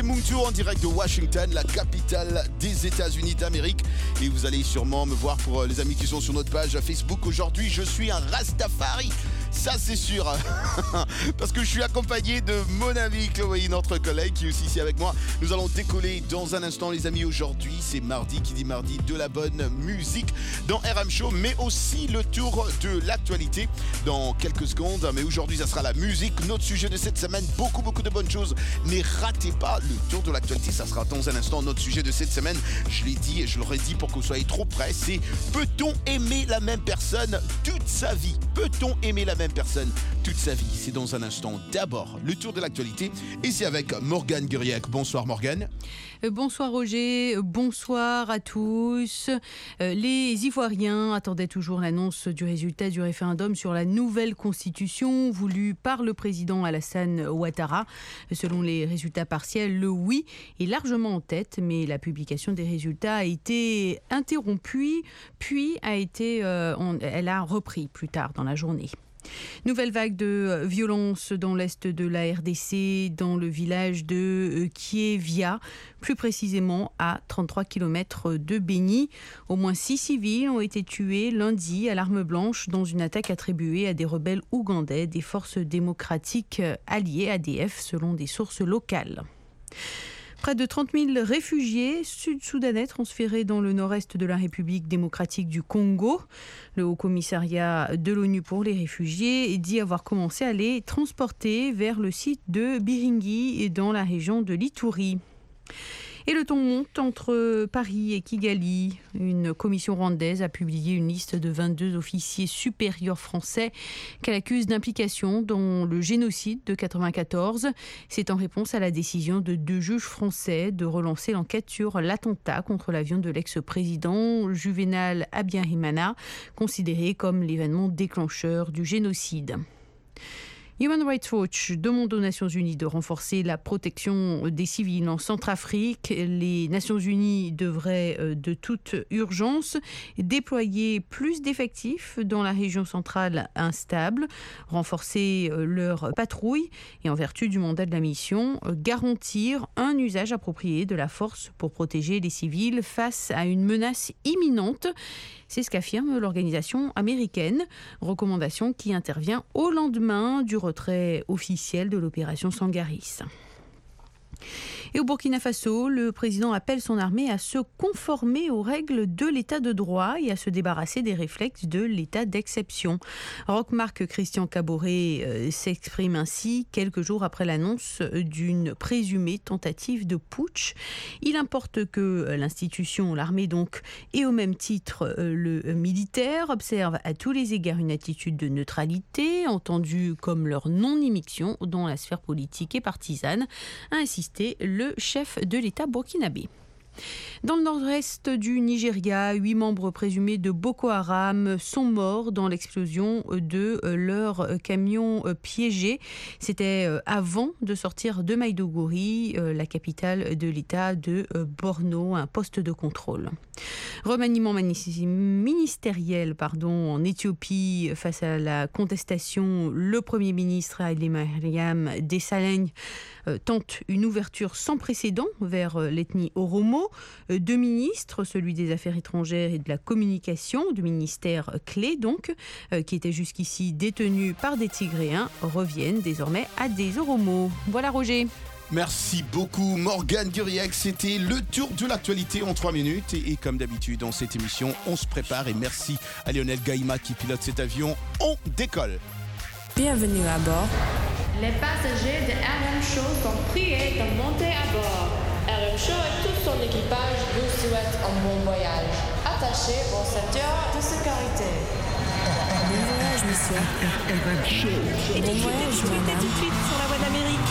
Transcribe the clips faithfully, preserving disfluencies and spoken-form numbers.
Muntu en direct de Washington, la capitale des États-Unis d'Amérique. Et vous allez sûrement me voir pour les amis qui sont sur notre page Facebook. Aujourd'hui, je suis un Rastafari. Ça, c'est sûr. Parce que je suis accompagné de mon ami Chloé, notre collègue qui est aussi ici avec moi. Nous allons décoller dans un instant, les amis. Aujourd'hui, c'est mardi. Qui dit mardi, de la bonne musique dans R M Show, mais aussi le tour de l'actualité dans quelques secondes. Mais aujourd'hui, ça sera la musique. Notre sujet de cette semaine, beaucoup, beaucoup de bonnes choses. Ne ratez pas le tour de l'actualité. Ça sera dans un instant notre sujet de cette semaine. Je l'ai dit et je l'aurais dit pour que vous soyez trop près. C'est peut-on aimer la même personne toute sa vie? Peut-on aimer la même personne toute sa vie? C'est dans un instant. D'abord, le tour de l'actualité. Et c'est avec Morgane Guriec. Bonsoir Morgane. Euh, bonsoir Roger, euh, bonsoir à tous. Euh, les Ivoiriens attendaient toujours l'annonce du résultat du référendum sur la nouvelle constitution voulue par le président Alassane Ouattara. Selon les résultats partiels, le oui est largement en tête, mais la publication des résultats a été interrompue, puis a été, euh, on, elle a repris plus tard dans la journée. Nouvelle vague de violence dans l'est de la R D C, dans le village de Kievia, plus précisément à trente-trois kilomètres de Beni. Au moins six civils ont été tués lundi à l'arme blanche dans une attaque attribuée à des rebelles ougandais des forces démocratiques alliées A D F selon des sources locales. Près de trente mille réfugiés sud-soudanais transférés dans le nord-est de la République démocratique du Congo. Le Haut-Commissariat de l'ONU pour les réfugiés dit avoir commencé à les transporter vers le site de Biringi et dans la région de l'Ituri. Et le ton monte entre Paris et Kigali. Une commission rwandaise a publié une liste de vingt-deux officiers supérieurs français qu'elle accuse d'implication dans le génocide de quatre-vingt-quatorze. C'est en réponse à la décision de deux juges français de relancer l'enquête sur l'attentat contre l'avion de l'ex-président Juvénal Habyarimana, considéré comme l'événement déclencheur du génocide. Human Rights Watch demande aux Nations Unies de renforcer la protection des civils en Centrafrique. Les Nations Unies devraient de toute urgence déployer plus d'effectifs dans la région centrale instable, renforcer leurs patrouilles et, en vertu du mandat de la mission, garantir un usage approprié de la force pour protéger les civils face à une menace imminente. C'est ce qu'affirme l'organisation américaine, recommandation qui intervient au lendemain du retrait officiel de l'opération Sangaris. Et au Burkina Faso, le président appelle son armée à se conformer aux règles de l'état de droit et à se débarrasser des réflexes de l'état d'exception. Roch-Marc Christian Caboret euh, s'exprime ainsi quelques jours après l'annonce d'une présumée tentative de putsch. Il importe que l'institution, l'armée donc, et au même titre euh, le militaire, observe à tous les égards une attitude de neutralité, entendue comme leur non-immixtion dans la sphère politique et partisane, a insisté le chef de l'État burkinabé. Dans le nord-est du Nigeria, huit membres présumés de Boko Haram sont morts dans l'explosion de leur camion piégé. C'était avant de sortir de Maïdougouri, la capitale de l'État de Borno, un poste de contrôle. Remaniement ministériel pardon, en Éthiopie face à la contestation, le Premier ministre Haïlé Mariam Desalegn tente une ouverture sans précédent vers l'ethnie Oromo. Deux ministres, celui des Affaires étrangères et de la communication, deux ministères clés donc, qui étaient jusqu'ici détenus par des Tigréens, reviennent désormais à des Oromos. Voilà Roger. Merci beaucoup Morgane Guriec, c'était le tour de l'actualité en trois minutes et, et comme d'habitude dans cette émission, on se prépare et merci à Lionel Gaïma qui pilote cet avion, on décolle. Bienvenue à bord. Les passagers de R M Show sont priés de monter à bord. R M Show et tout son équipage vous souhaitent un bon voyage. Attachez vos ceintures de sécurité. Bon voyage, monsieur. R M Show. Bon voyage, madame. Tout de suite sur la voie d'Amérique.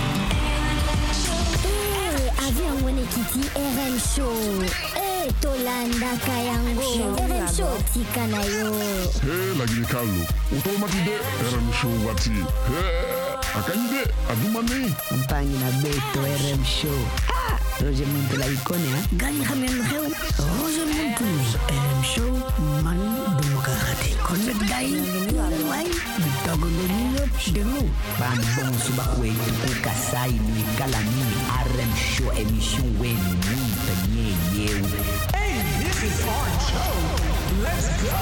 Avion Wenekiti R M Show. Eh, Tolanda Kayango. R M Show Tikanayo. Hey, lagi Carlo. Otomati de R M Show wati. Hey, akani de adumani. Mpangi na beto R M Show. Ah, Roger Montou la icône, hein. Gani Khamen Kheu, Roger Montou, R M Show, Man Demokrati. Connect Dai, Wai, Bitogo Lolo, Delo. Ban bon subakwe, Tuku Kasai, Lui Kalami, R M Show, émission Wen, Moon, Tanye, Yew. Hey, this is R M Show. Let's go.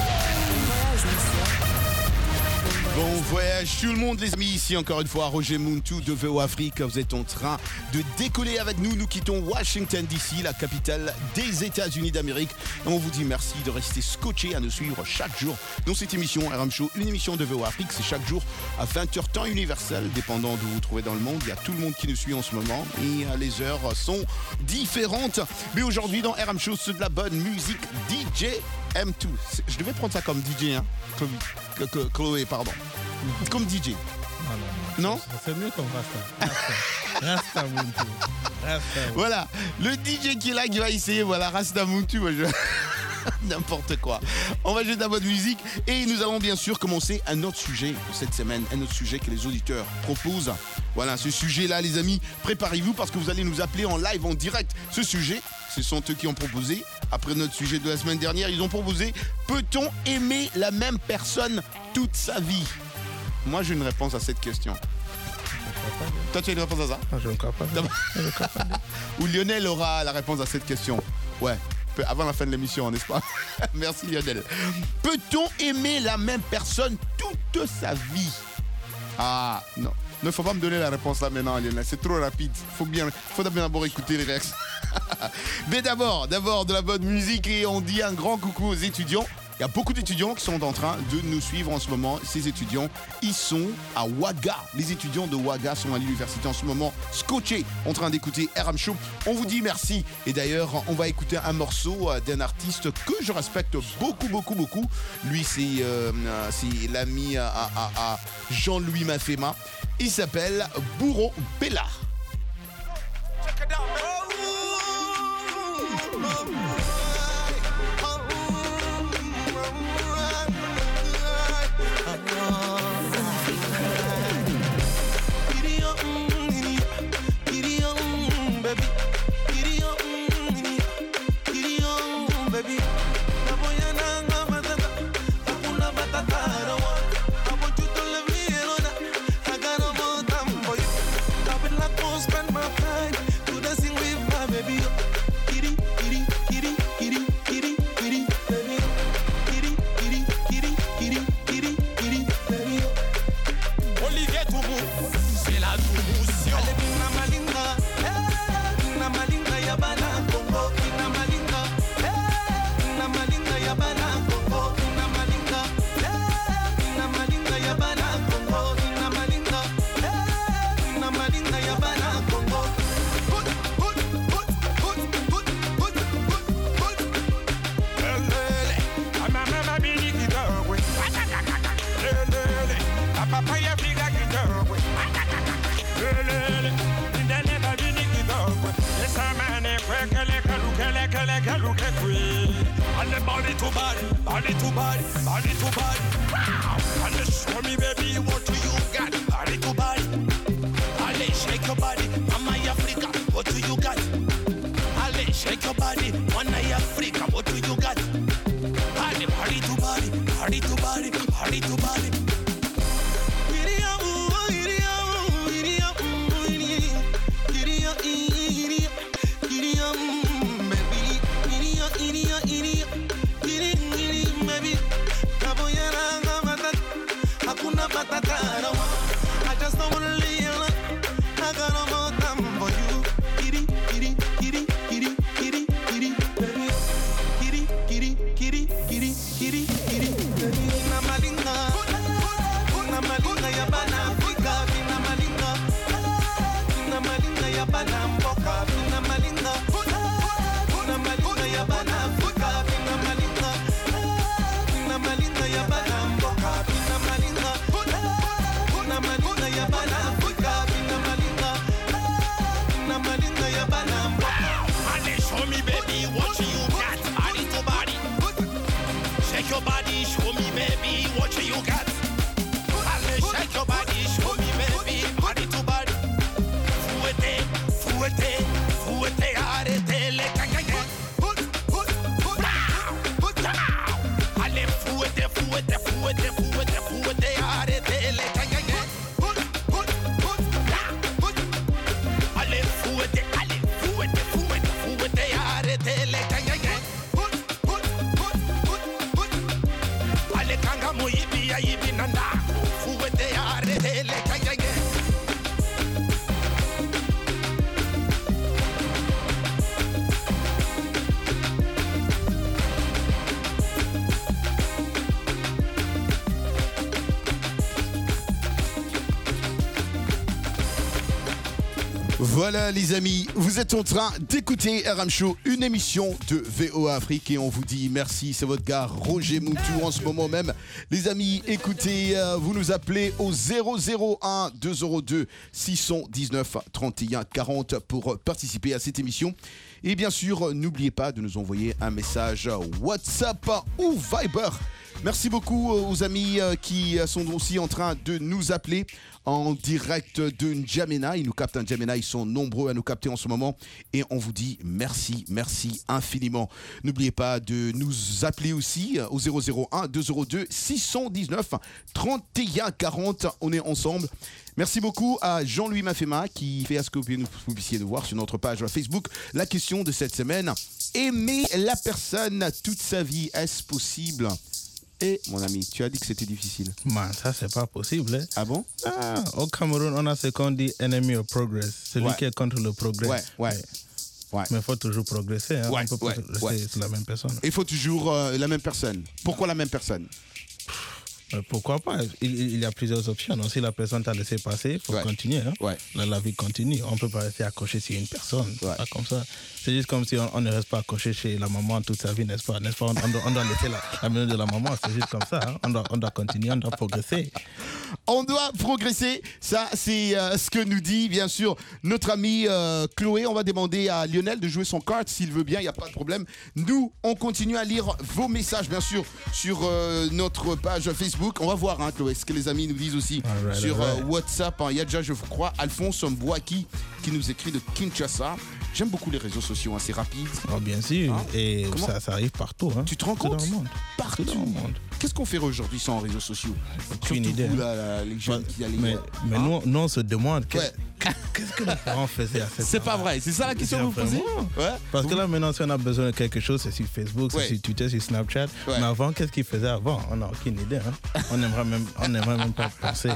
Bon voyage tout le monde les amis, ici encore une fois Roger Montou de V O Afrique. Vous êtes en train de décoller avec nous, nous quittons Washington D C, la capitale des États-Unis d'Amérique. Et on vous dit merci de rester scotché à nous suivre chaque jour dans cette émission R M Show, une émission de V O Afrique, c'est chaque jour à vingt heures temps universel, dépendant d'où vous vous trouvez dans le monde. Il y a tout le monde qui nous suit en ce moment et les heures sont différentes. Mais aujourd'hui dans R M Show, c'est de la bonne musique D J M deux. Je devais prendre ça comme D J, hein Chloé, Chloé pardon. Comme D J. Non, non, non? C'est mieux comme Rasta. Rasta, Rasta Montou. Rasta. Voilà, le D J qui est là, qui va essayer, voilà, Rasta Montou. Moi, je... N'importe quoi. On va jouer de la bonne musique et nous allons bien sûr commencer un autre sujet de cette semaine, un autre sujet que les auditeurs proposent. Voilà, ce sujet-là, les amis, préparez-vous parce que vous allez nous appeler en live, en direct. Ce sujet, ce sont eux qui ont proposé. Après notre sujet de la semaine dernière, ils ont proposé « Peut-on aimer la même personne toute sa vie ?» Moi, j'ai une réponse à cette question. Toi, tu as une réponse à ça? Non, je ne crois pas. Je ne crois pas. Ou Lionel aura la réponse à cette question. Ouais, avant la fin de l'émission, n'est-ce pas? Merci Lionel. Peut-on aimer la même personne toute sa vie? Ah, non. Ne faut pas me donner la réponse là maintenant, Lionel. C'est trop rapide. Faut bien, faut d'abord écouter les réactions. Mais d'abord, d'abord de la bonne musique et on dit un grand coucou aux étudiants. Il y a beaucoup d'étudiants qui sont en train de nous suivre en ce moment. Ces étudiants, ils sont à Ouaga. Les étudiants de Ouaga sont à l'université en ce moment, scotchés, en train d'écouter R M Show. On vous dit merci. Et d'ailleurs, on va écouter un morceau d'un artiste que je respecte beaucoup, beaucoup, beaucoup. Lui, c'est euh, c'est l'ami à, à, à Jean-Louis Mafema. Il s'appelle Bourreau Bella. Fouettez, fouettez, fouettez, Voilà les amis, vous êtes en train d'écouter R M Show, une émission de V O A Afrique et on vous dit merci, c'est votre gars Roger Moutou en ce moment même. Les amis, écoutez, euh, vous nous appelez au zéro zéro un deux zéro deux six un neuf trente et un quarante pour participer à cette émission. Et bien sûr, n'oubliez pas de nous envoyer un message WhatsApp ou Viber. Merci beaucoup aux amis qui sont aussi en train de nous appeler en direct de N'Djamena. Ils nous captent à N'Djamena, ils sont nombreux à nous capter en ce moment. Et on vous dit merci, merci infiniment. N'oubliez pas de nous appeler aussi au zéro zéro un deux zéro deux six un neuf trente et un quarante. On est ensemble. Merci beaucoup à Jean-Louis Mafema qui fait à ce que vous puissiez nous voir sur notre page Facebook. La question de cette semaine, aimer la personne toute sa vie, est-ce possible ? Et mon ami, tu as dit que c'était difficile. Man, ça c'est pas possible. Hein? Ah bon? Ah, au Cameroun, on a ce qu'on dit enemy of progress, celui ouais. qui est contre le progrès. Ouais, ouais. ouais. Mais il faut toujours progresser. Hein? Ouais, on peut ouais, pas rester ouais. la même personne. Il faut toujours euh, la même personne. Pourquoi la même personne? Mais pourquoi pas? Il, il y a plusieurs options. Donc, si la personne t'a laissé passer, il faut ouais. continuer. Hein? Ouais. La, la vie continue. On ne peut pas rester accroché sur une personne. Ouais. Pas comme ça. C'est juste comme si on, on ne reste pas accroché chez la maman toute sa vie, n'est-ce pas? N'est-ce pas? On, on, doit, on doit laisser la, la maison de la maman. C'est juste comme ça. Hein? On, doit, on doit continuer, on doit progresser. On doit progresser. Ça, c'est euh, ce que nous dit, bien sûr, notre ami euh, Chloé. On va demander à Lionel de jouer son carte s'il veut bien. Il n'y a pas de problème. Nous, on continue à lire vos messages, bien sûr, sur euh, notre page Facebook. On va voir, hein, Chloé, ce que les amis nous disent aussi right, sur right. Euh, WhatsApp. Hein. Il y a déjà, je vous crois, Alphonse Mbouaki qui nous écrit de Kinshasa. J'aime beaucoup les réseaux sociaux, hein, c'est rapide. Oh, bien sûr, hein? Et ça, ça arrive partout. Hein? Tu te rends compte? Dans le monde. Partout. Dans le monde. Qu'est-ce qu'on fait aujourd'hui sans réseaux sociaux? Aucune idée. Vous, là, là, les jeunes bah, qui allaient. Mais, mais hein? nous, nous, on se demande qu'est-ce, ouais. qu'est-ce que les parents faisaient à cette C'est pas vrai, c'est ça la question que vous posez? Ouais. Parce que là, maintenant, si on a besoin de quelque chose, c'est sur Facebook, ouais. c'est sur Twitter, sur Snapchat. Ouais. Mais avant, qu'est-ce qu'ils faisaient avant? On n'a aucune idée. Hein? On n'aimerait même, on n'aimerait même pas penser.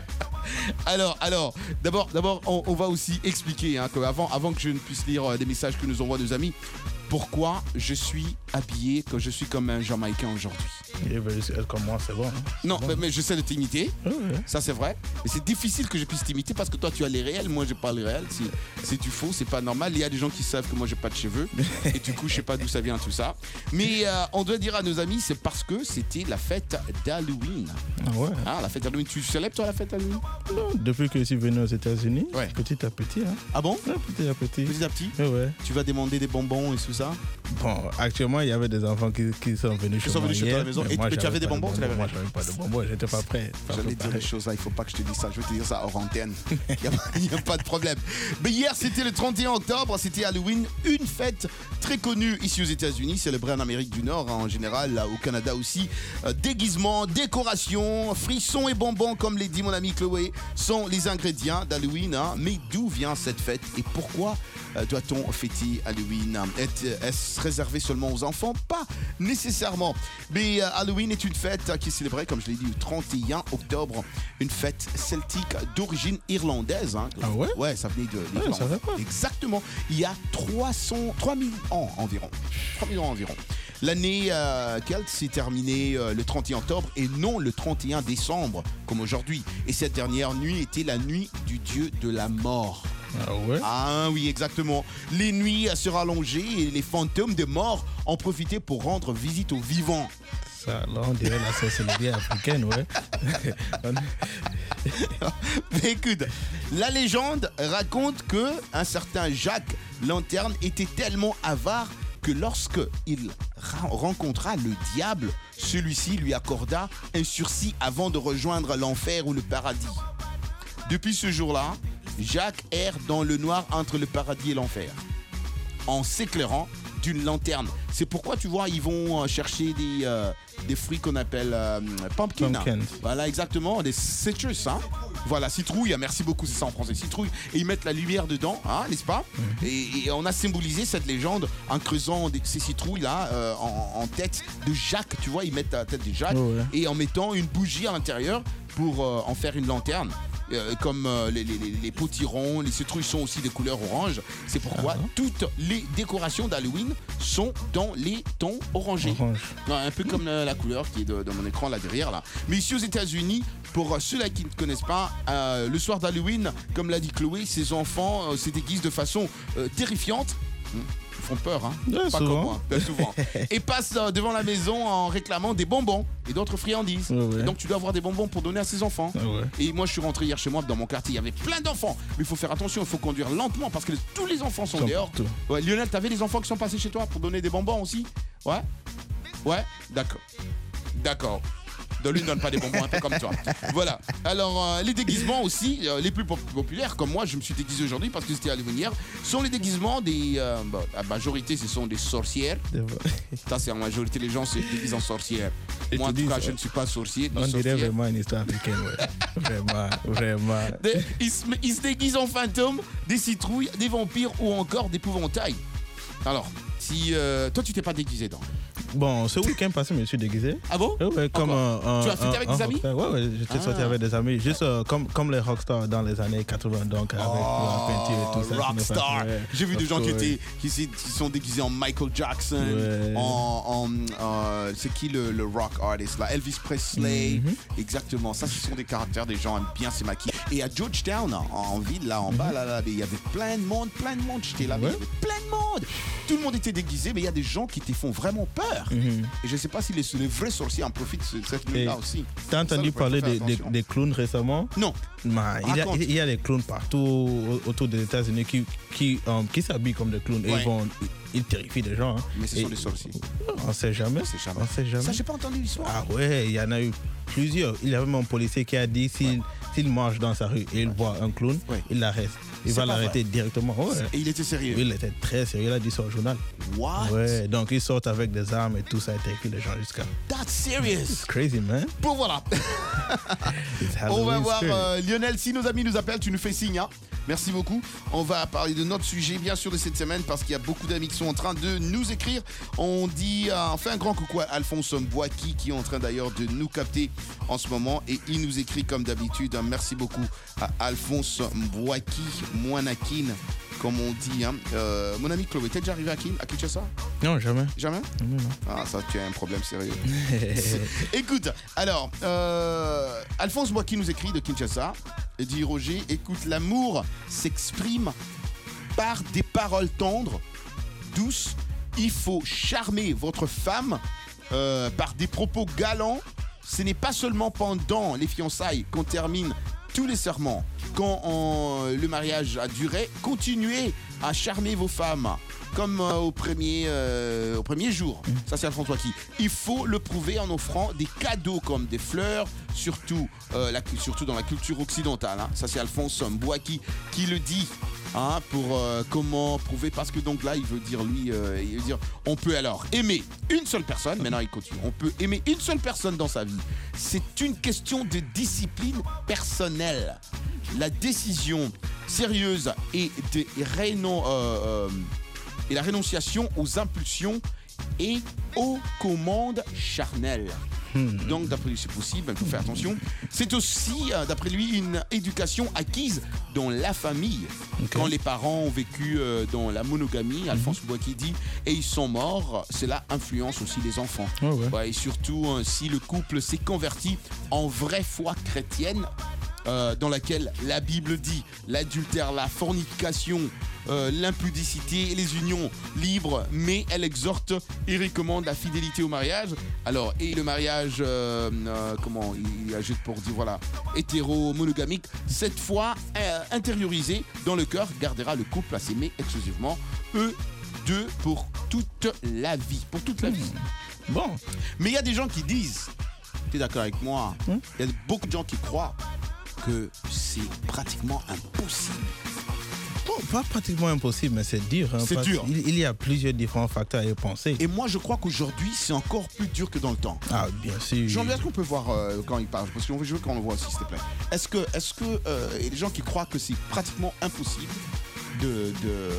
Alors, alors, d'abord, d'abord, on, on va aussi expliquer hein, que avant, avant que je ne puisse lire euh, des messages que nous envoient nos amis, pourquoi je suis habillé que je suis comme un Jamaïcain aujourd'hui. Et ben, comme moi, c'est bon. Hein? Non, bon. mais, mais je sais de t'imiter. Oh, ouais. Ça, c'est vrai. Mais c'est difficile que je puisse t'imiter parce que toi, tu as les réels. Moi, je n'ai pas les réels. C'est, c'est du faux. C'est pas normal. Il y a des gens qui savent que moi, j'ai pas de cheveux. Et du coup, je sais pas d'où ça vient tout ça. Mais euh, on doit dire à nos amis, c'est parce que c'était la fête d'Halloween. Ah ouais. Ah, la fête d'Halloween. Tu célèbres, toi, la fête d'Halloween? Non, depuis que je suis venu aux États-Unis, ouais. petit à petit. Hein. Ah bon? Ouais, petit à petit. Petit à petit? Ouais, ouais. Tu vas demander des bonbons et tout ça? Bon, actuellement, il y avait des enfants qui, qui sont venus, qui sont venus chez toi à la maison. Et moi, tu avais des bonbons? De bonbons. Moi, je n'avais pas de bonbons, j'étais pas prêt. Pas J'allais dire les choses là, il ne faut pas que je te dise ça. Je vais te dire ça hors antenne. Il n'y a, a pas de problème. Mais hier, c'était le trente et un octobre, c'était Halloween, une fête très connue ici aux États-Unis, célébrée en Amérique du Nord, hein, en général, là, au Canada aussi. Euh, déguisement, décoration, frissons et bonbons, comme l'a dit mon ami Chloé, sont les ingrédients d'Halloween. Hein. Mais d'où vient cette fête et pourquoi euh, doit-on fêter Halloween? Est-ce réservé seulement aux enfants? Pas nécessairement. Mais euh, Halloween est une fête euh, qui est célébrée, comme je l'ai dit, le trente et un octobre. Une fête celtique d'origine irlandaise. Hein. Ah ouais? Ouais, ça venait de l'Irlande. Ouais, ça va pas. Exactement. Il y a trois cents, trois mille ans environ. trois mille ans environ. L'année euh, Celt s'est terminée euh, le trente et un octobre et non le trente et un décembre, comme aujourd'hui. Et cette dernière nuit était la nuit du dieu de la mort. Ah ouais? Ah oui, exactement. Les nuits se rallongeaient et les fantômes de mort en profitaient pour rendre visite aux vivants. Ça, là, on dirait la sorcellerie africaine, ouais. Mais écoute, la légende raconte que un certain Jacques Lanterne était tellement avare que lorsqu'il ra- rencontra le diable, celui-ci lui accorda un sursis avant de rejoindre l'enfer ou le paradis. Depuis ce jour-là, Jacques erre dans le noir entre le paradis et l'enfer, en s'éclairant d'une lanterne. C'est pourquoi tu vois, ils vont chercher des, euh, des fruits qu'on appelle euh, pumpkin. Pumpkins. Voilà, exactement, des citrus. Hein. Voilà, citrouille, merci beaucoup, c'est ça en français, citrouille. Et ils mettent la lumière dedans, hein, n'est-ce pas? Mmh. et, et on a symbolisé cette légende en creusant des, ces citrouilles-là euh, en, en tête de Jacques. Tu vois, ils mettent la tête de Jacques, oh ouais. Et en mettant une bougie à l'intérieur pour euh, en faire une lanterne. euh, comme euh, les, les, les, les potirons, les citrouilles sont aussi des couleurs orange. C'est pourquoi ah. toutes les décorations d'Halloween sont dans les tons orangés. Orange. Ouais, un peu comme la, la couleur qui est de, de mon écran là derrière là. Mais ici aux États-Unis, pour ceux-là qui ne connaissent pas, euh, le soir d'Halloween, comme l'a dit Chloé, ces enfants euh, se déguisent de façon euh, terrifiante. Ils font peur, hein. Ouais, pas souvent. comme moi, bien souvent. Et passent euh, devant la maison en réclamant des bonbons et d'autres friandises. Ouais, ouais. Et donc tu dois avoir des bonbons pour donner à ses enfants. Ouais, ouais. Et moi je suis rentré hier chez moi dans mon quartier, il y avait plein d'enfants. Mais il faut faire attention, il faut conduire lentement parce que tous les enfants sont Sont dehors. partout. Ouais, Lionel, t'avais des enfants qui sont passés chez toi pour donner des bonbons aussi? Ouais. Ouais, d'accord. D'accord. De lui ne donne pas des bonbons un peu comme toi. Voilà. Alors, euh, les déguisements aussi, euh, les plus pop- populaires, comme moi, je me suis déguisé aujourd'hui parce que c'était Halloween hier, sont les déguisements des. Euh, bah, la majorité, ce sont des sorcières. Ça, c'est en majorité, les gens se déguisent en sorcières. Et Moi, en tu tout dis, cas, je euh, ne suis pas sorcier. ni On dirait sorcière. vraiment une histoire africaine, ouais. Vraiment, vraiment. Des- ils, se, ils se déguisent en fantômes, des citrouilles, des vampires ou encore d'épouvantails. Alors, si. Euh, toi, tu t'es pas déguisé, donc. Bon, ce week-end passé, je me suis déguisé. Ah bon? Ouais, ouais, comme un, un- Tu as fêté un- avec un des amis? rockstar. Ouais, ouais, j'étais Ah. sorti avec des amis. Juste euh, comme, comme les rockstars dans les années quatre-vingts, donc avec la peinture et tout ça. qui nous Rockstar. fait- ouais, J'ai vu des of gens qui, course. étaient, qui, s'est- qui sont déguisés en Michael Jackson, Ouais. en, en euh, c'est qui le, le rock artist là, Elvis Presley. Mhm. Exactement. Ça, ce sont des caractères, des gens aiment bien se maquiller. Et à Georgetown, en, en ville là, en bas là, là, il y avait plein de monde, plein de monde. J'étais là, mais il y Ouais. avait plein de monde. Tout le monde était déguisé, mais il y a des gens qui te font vraiment peur. Mhm. Et je sais pas si les, les vrais sorciers en profitent de cette nuit là Et aussi. T'as Ça, entendu il faut parler faire des, des, attention. des clowns récemment? Non. Man, il, y a, Raconte. il y a des clowns partout au- autour des États-Unis qui, qui, euh, qui s'habillent comme des clowns et Ouais. ils, vont, ils terrifient des gens. hein. Mais ce Et- sont des sorciers. On sait jamais. On sait jamais. On sait jamais. Ça, j'ai pas entendu l'histoire. Ah ouais, il y en a eu plusieurs. Il y avait même un policier qui a dit s'il s'il marche dans sa rue et il voit un clown, Ouais. il l'arrête. Il C'est va pas l'arrêter directement. Ouais. Et il était sérieux. Il était très sérieux, il a dit ça au journal. What? Ouais, donc ils sortent avec des armes et tout ça et terrifient les gens jusqu'à. That's serious. It's crazy, man. Bon voilà. It's On va Halloween voir spirit. euh, Lionel, si nos amis nous appellent, tu nous fais signe. Hein. Merci beaucoup. On va parler de notre sujet, bien sûr, de cette semaine, parce qu'il y a beaucoup d'amis qui sont en train de nous écrire. On dit, euh, on fait un grand coucou à Alphonse Mbouaki, qui est en train d'ailleurs de nous capter en ce moment. Et il nous écrit comme d'habitude. Hein. Merci beaucoup à Alphonse Mbouaki, Moanakin, comme on dit. Hein. Euh, mon ami Chloé, t'es déjà arrivé à, Kin, à Kinshasa? Non, jamais. Jamais? Non, non. Ah, ça, tu as un problème sérieux. Écoute, alors, euh, Alphonse Mbouaki nous écrit de Kinshasa et dit Roger, écoute, l'amour s'exprime par des paroles tendres, douces. Il faut charmer votre femme euh, par des propos galants. Ce n'est pas seulement pendant les fiançailles qu'on termine tous les serments. Quand on- le mariage a duré, continuez à charmer vos femmes. Comme euh, au, premier, euh, au premier jour. Ça, c'est Alphonse Mbouaki. Il faut le prouver en offrant des cadeaux comme des fleurs, surtout, euh, la, surtout dans la culture occidentale. Hein. Ça, c'est Alphonse Mbouaki qui le dit. Hein, pour euh, comment prouver, parce que donc là il veut dire lui euh, il veut dire on peut alors aimer une seule personne. Maintenant il continue, on peut aimer une seule personne dans sa vie. C'est une question de discipline personnelle. La décision sérieuse et de rénon, euh, euh, et la rénonciation aux impulsions et aux commandes charnelles. Donc, d'après lui, c'est possible, il faut faire attention. C'est aussi, euh, d'après lui, une éducation acquise dans la famille. Ok. Quand les parents ont vécu euh, dans la monogamie, Alphonse Mbouaki dit, et ils sont morts, cela influence aussi les enfants. Ouais, ouais. Ouais, et surtout, euh, si le couple s'est converti en vraie foi chrétienne, euh, dans laquelle la Bible dit l'adultère, la fornication, euh, l'impudicité et les unions libres, mais elle exhorte et recommande la fidélité au mariage. Alors, et le mariage, euh, euh, comment il ajoute pour dire, voilà, hétéro-monogamique, cette foi euh, intériorisée dans le cœur gardera le couple à s'aimer exclusivement, eux deux, pour toute la vie, pour toute la vie. Bon, Mais il y a des gens qui disent, tu es d'accord avec moi, il Hmm. y a beaucoup de gens qui croient que c'est pratiquement impossible. bon, pas pratiquement impossible, mais c'est dur. hein, C'est parce dur. qu'il- Il y a plusieurs différents facteurs à y penser. Et moi, je crois qu'aujourd'hui, c'est encore plus dur que dans le temps. Ah, bien sûr. Jean-Louis, est-ce qu'on peut voir euh, quand il parle? Parce qu'on veut jouer quand on le voit aussi, s'il te plaît. Est-ce que, est-ce que, euh, il y a des gens qui croient que c'est pratiquement impossible de,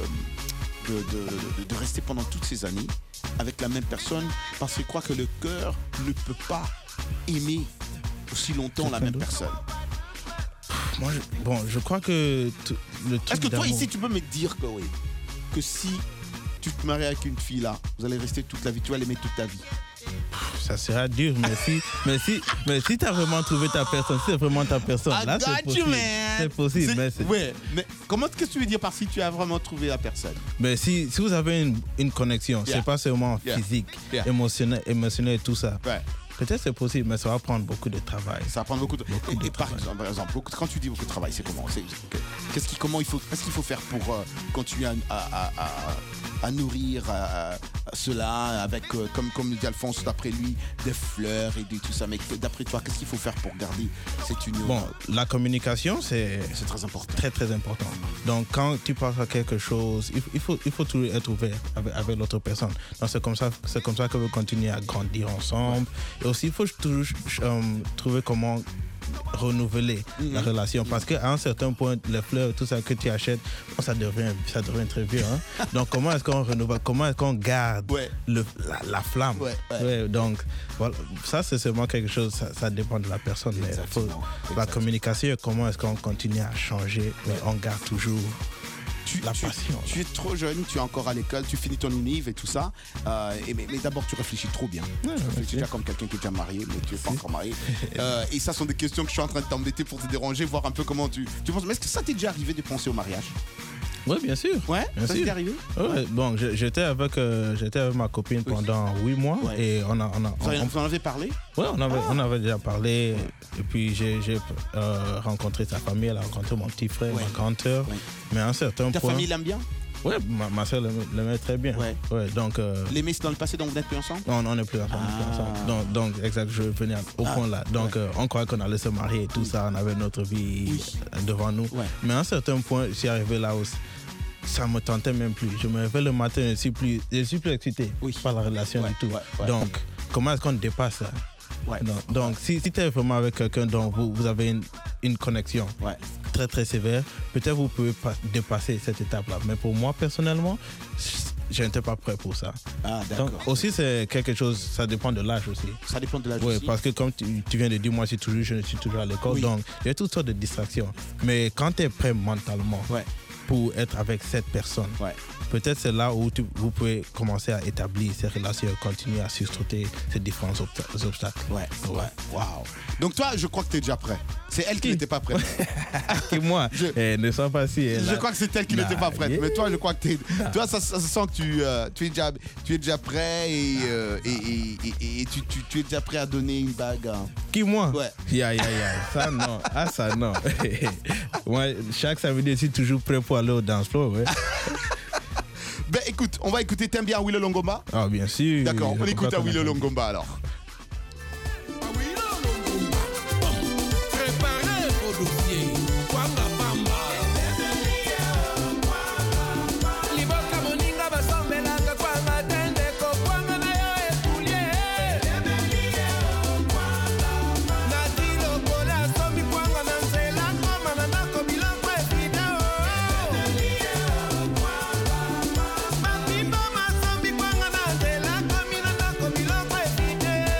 de, de, de, de- de rester pendant toutes ces années avec la même personne parce qu'ils croient que le cœur ne peut pas aimer aussi longtemps la Quelqu'un même d'autre. personne? Moi, je, bon, je crois que tout, le truc Est-ce que toi, d'amour- ici, tu peux me dire que, oui, que si tu te maries avec une fille, là, vous allez rester toute la vie, tu vas l'aimer toute ta vie. Ça sera dur, mais si, mais si, mais si tu as vraiment trouvé ta personne, si c'est vraiment ta personne, I là, got c'est you, possible. man. C'est possible, C'est- mais c'est- Ouais, mais comment, qu'est-ce que tu veux dire par si tu as vraiment trouvé la personne? Mais si, si vous avez une, une connexion, Yeah. c'est pas seulement Yeah. physique, Yeah. émotionnel, émotionnel, tout ça. Ouais. Peut-être c'est possible, mais ça va prendre beaucoup de travail. Ça va prendre beaucoup de. Beaucoup et, de et par travail. exemple, par exemple, beaucoup- quand tu dis beaucoup de travail, c'est comment? C'est- Qu'est-ce qui, comment il faut, qu'est-ce qu'il faut faire pour euh, continuer à, à, à, à nourrir à, à cela avec, euh, comme, comme le dit Alphonse, d'après lui, des fleurs et de tout ça. Mais d'après toi, qu'est-ce qu'il faut faire pour garder cette union? Bon, la communication, c'est C'est très important. très très important. Donc quand tu passes à quelque chose, il, il faut il faut toujours être ouvert avec, avec l'autre personne. Donc c'est comme ça c'est comme ça que vous continuez à grandir ensemble. Et aussi il faut toujours euh, trouver comment renouveler la relation parce qu'à un certain point les fleurs tout ça que tu achètes bon, ça devient ça devient très vieux hein? Donc comment est-ce qu'on renouvelle, comment est-ce qu'on garde Ouais. le, la, la flamme Ouais, ouais. Ouais, donc voilà, ça c'est seulement quelque chose, ça, ça dépend de la personne, mais faut- Exactement. la Exactement. communication, comment est-ce qu'on continue à changer, mais on garde toujours Tu, la tu- passion. tu es trop jeune, tu es encore à l'école, tu finis ton univ et tout ça. euh, et, mais mais d'abord, tu réfléchis trop bien. tu réfléchis merci. déjà comme quelqu'un qui est déjà marié, mais tu n'es pas encore marié. Euh, et ça sont des questions que je suis en train de t'embêter pour te déranger, voir un peu comment tu, tu penses. Mais est-ce que ça t'est déjà arrivé de penser au mariage? Oui, bien sûr. Ouais, Bien ça sûr. t'est arrivé? Ouais, bon, je- j'étais avec, euh, j'étais avec ma copine Oui. pendant huit mois Ouais. et on a, on a, Vous en- on- vous en avez parlé? ouais, on avait, on avait déjà parlé. Et puis j'ai, j'ai euh, rencontré sa famille, elle a rencontré mon petit frère, Ouais. ma grande sœur. Ouais. Mais à un certain Ta point, famille l'aime bien? ouais, ma, ma soeur l'aimait très bien. Ouais. Ouais, donc. euh, L'aimer, c'est dans le passé, donc vous n'êtes plus ensemble? Non, on n'est plus ensemble. on n'est plus Ah. ensemble. Donc, donc, exact, je venais au Ah, point là. Donc, ouais. euh, on croyait qu'on allait se marier et tout ça, on avait notre vie Oui. euh, devant nous. Ouais. Mais à un certain point, je suis arrivé là où ça me tentait même plus. Je me réveille le matin, je ne suis plus, je suis plus excité Oui. par la relation Ouais, du tout. ouais, ouais. Donc, comment est-ce qu'on dépasse ça? Ouais. Non. Donc, si, si tu es vraiment avec quelqu'un dont vous, vous avez une, une connexion Ouais. très très sévère, peut-être vous pouvez pas dépasser cette étape-là. Mais pour moi, personnellement, je n'étais pas prêt pour ça. Ah, Donc, d'accord. aussi, c'est quelque chose, ça dépend de l'âge aussi. Ça dépend de l'âge Oui, aussi. parce que comme tu, tu viens de dire, moi, je suis toujours, je suis toujours à l'école, Oui. donc il y a toutes sortes de distractions. Mais quand tu es prêt mentalement Ouais. pour être avec cette personne, Ouais. peut-être c'est là où tu- vous pouvez commencer à établir ces relations et continuer à surmonter ces différents obsta- obstacles. Ouais, ouais, waouh. Donc toi, je crois que tu es déjà prêt. C'est elle qui n'était pas prête. Et moi, Je- eh, ne sois pas si. Je crois que c'est elle qui Nah, n'était pas prête. yeah. Mais toi, je crois que t'es. Toi, ça, ça se sent que tu, euh, tu, es, déjà, tu es déjà prêt et, euh, et, et, et- et tu, tu, tu es déjà prêt à donner une bague. hein. Qui, moi? Ouais. Ya, ya, ya. Ça, non. Ah, ça, non. Moi, chaque samedi, je suis toujours prêt pour aller au dance floor, ouais. Ben écoute, on va écouter. T'aimes bien Willow Longomba? Ah, bien sûr. D'accord, on Je écoute crois à qu'on a Willow compris. Longomba alors. Préparez vos dossiers. Kwanga Pamba. Liboka moninga basombelanga kwanga tendeko kwanga na yo ekulie. Nati lokola asombi kwanga na nzela koma na ndako biloko evida o. Bapimba masombi kwanga na nzela komi na ndako biloko evide.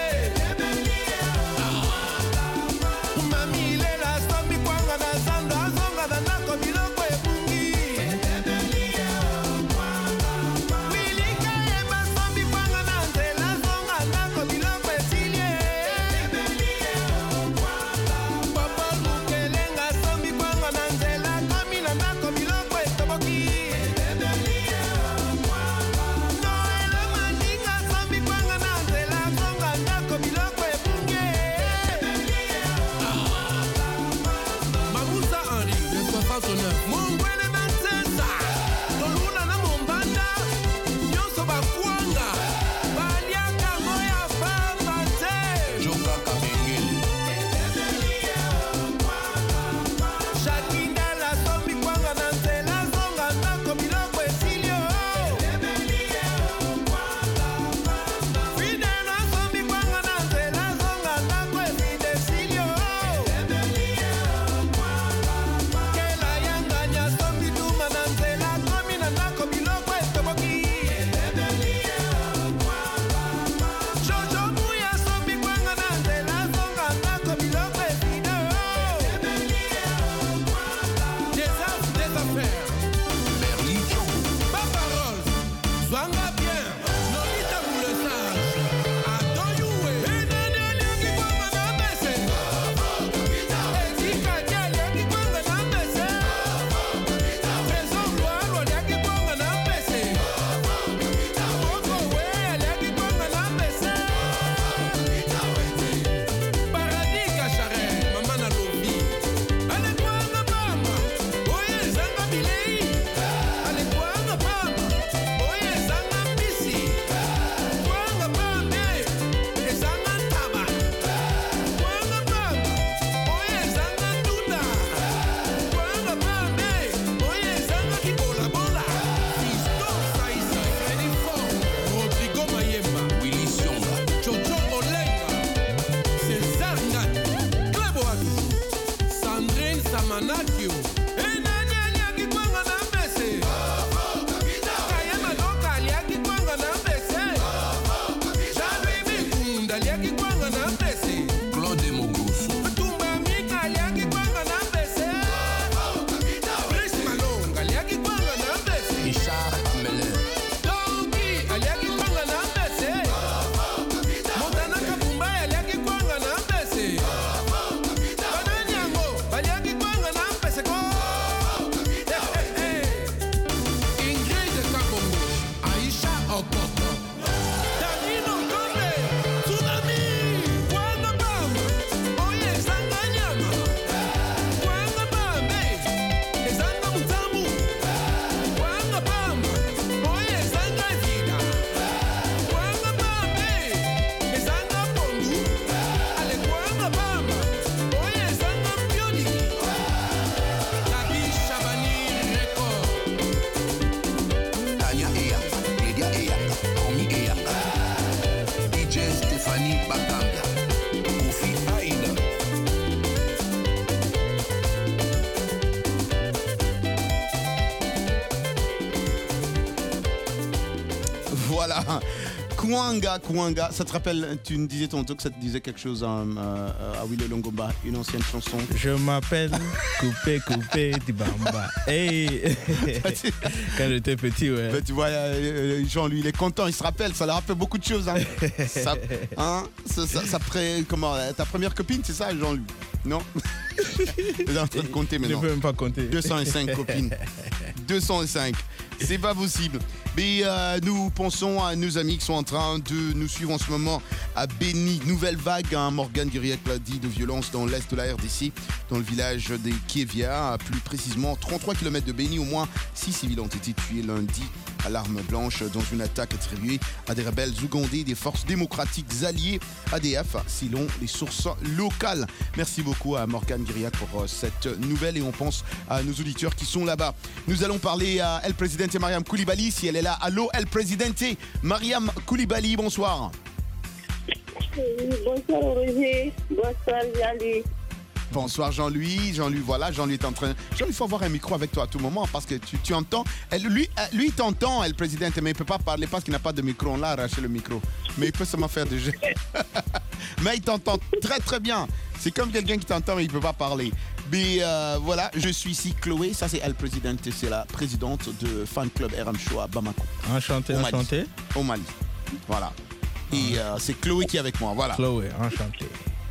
Kouanga, Kouanga, ça te rappelle, tu me disais tantôt que ça te disait quelque chose à, à, à Willy Longomba, une ancienne chanson. Je m'appelle Coupé Coupé Dibamba. Hey. Quand j'étais petit, ouais. Ben, tu vois, euh, Jean, lui, il est content, il se rappelle, ça leur rappelle beaucoup de choses. Hein. ça, hein, ça, ça, ça pré... Comment, ta première copine, c'est ça, Jean, lui? Non. Il est en train de compter maintenant. Je ne peux même pas compter. deux cent cinq copines. deux cent cinq. C'est pas possible. Mais euh, nous pensons à nos amis qui sont en train de nous suivre en ce moment à Beni. Nouvelle vague, hein, Morgane Guiriac l'a dit, de violence dans l'est de la R D C, dans le village des Kievia, plus précisément trente-trois kilomètres de Beni. Au moins six civils ont été tués lundi à l'arme blanche dans une attaque attribuée à des rebelles ougandais des forces démocratiques alliées A D F, selon les sources locales. Merci beaucoup à Morgane Guiriac pour cette nouvelle et on pense à nos auditeurs qui sont là-bas. Nous allons parler à El Presidente Mariam Koulibaly, si elle est là. Allô, El Presidente Mariam Koulibaly, bonsoir. Bonsoir Roger, bonsoir Yali. Bonsoir Jean-Louis, Jean-Louis, voilà, Jean-Louis est en train... Jean-Louis, il faut avoir un micro avec toi à tout moment parce que tu, tu entends... Elle, lui, lui, il t'entend, le président, mais il ne peut pas parler parce qu'il n'a pas de micro. On l'a arraché le micro. Mais il peut seulement faire des jeux. Mais il t'entend très très bien. C'est comme quelqu'un qui t'entend mais il ne peut pas parler. Mais euh, voilà, je suis ici, Chloé, ça c'est El Presidente, c'est la présidente de Fan Club R M Show à Bamako. Enchanté, enchanté. Au Mali, voilà. Et euh, c'est Chloé qui est avec moi, voilà. Chloé, enchanté.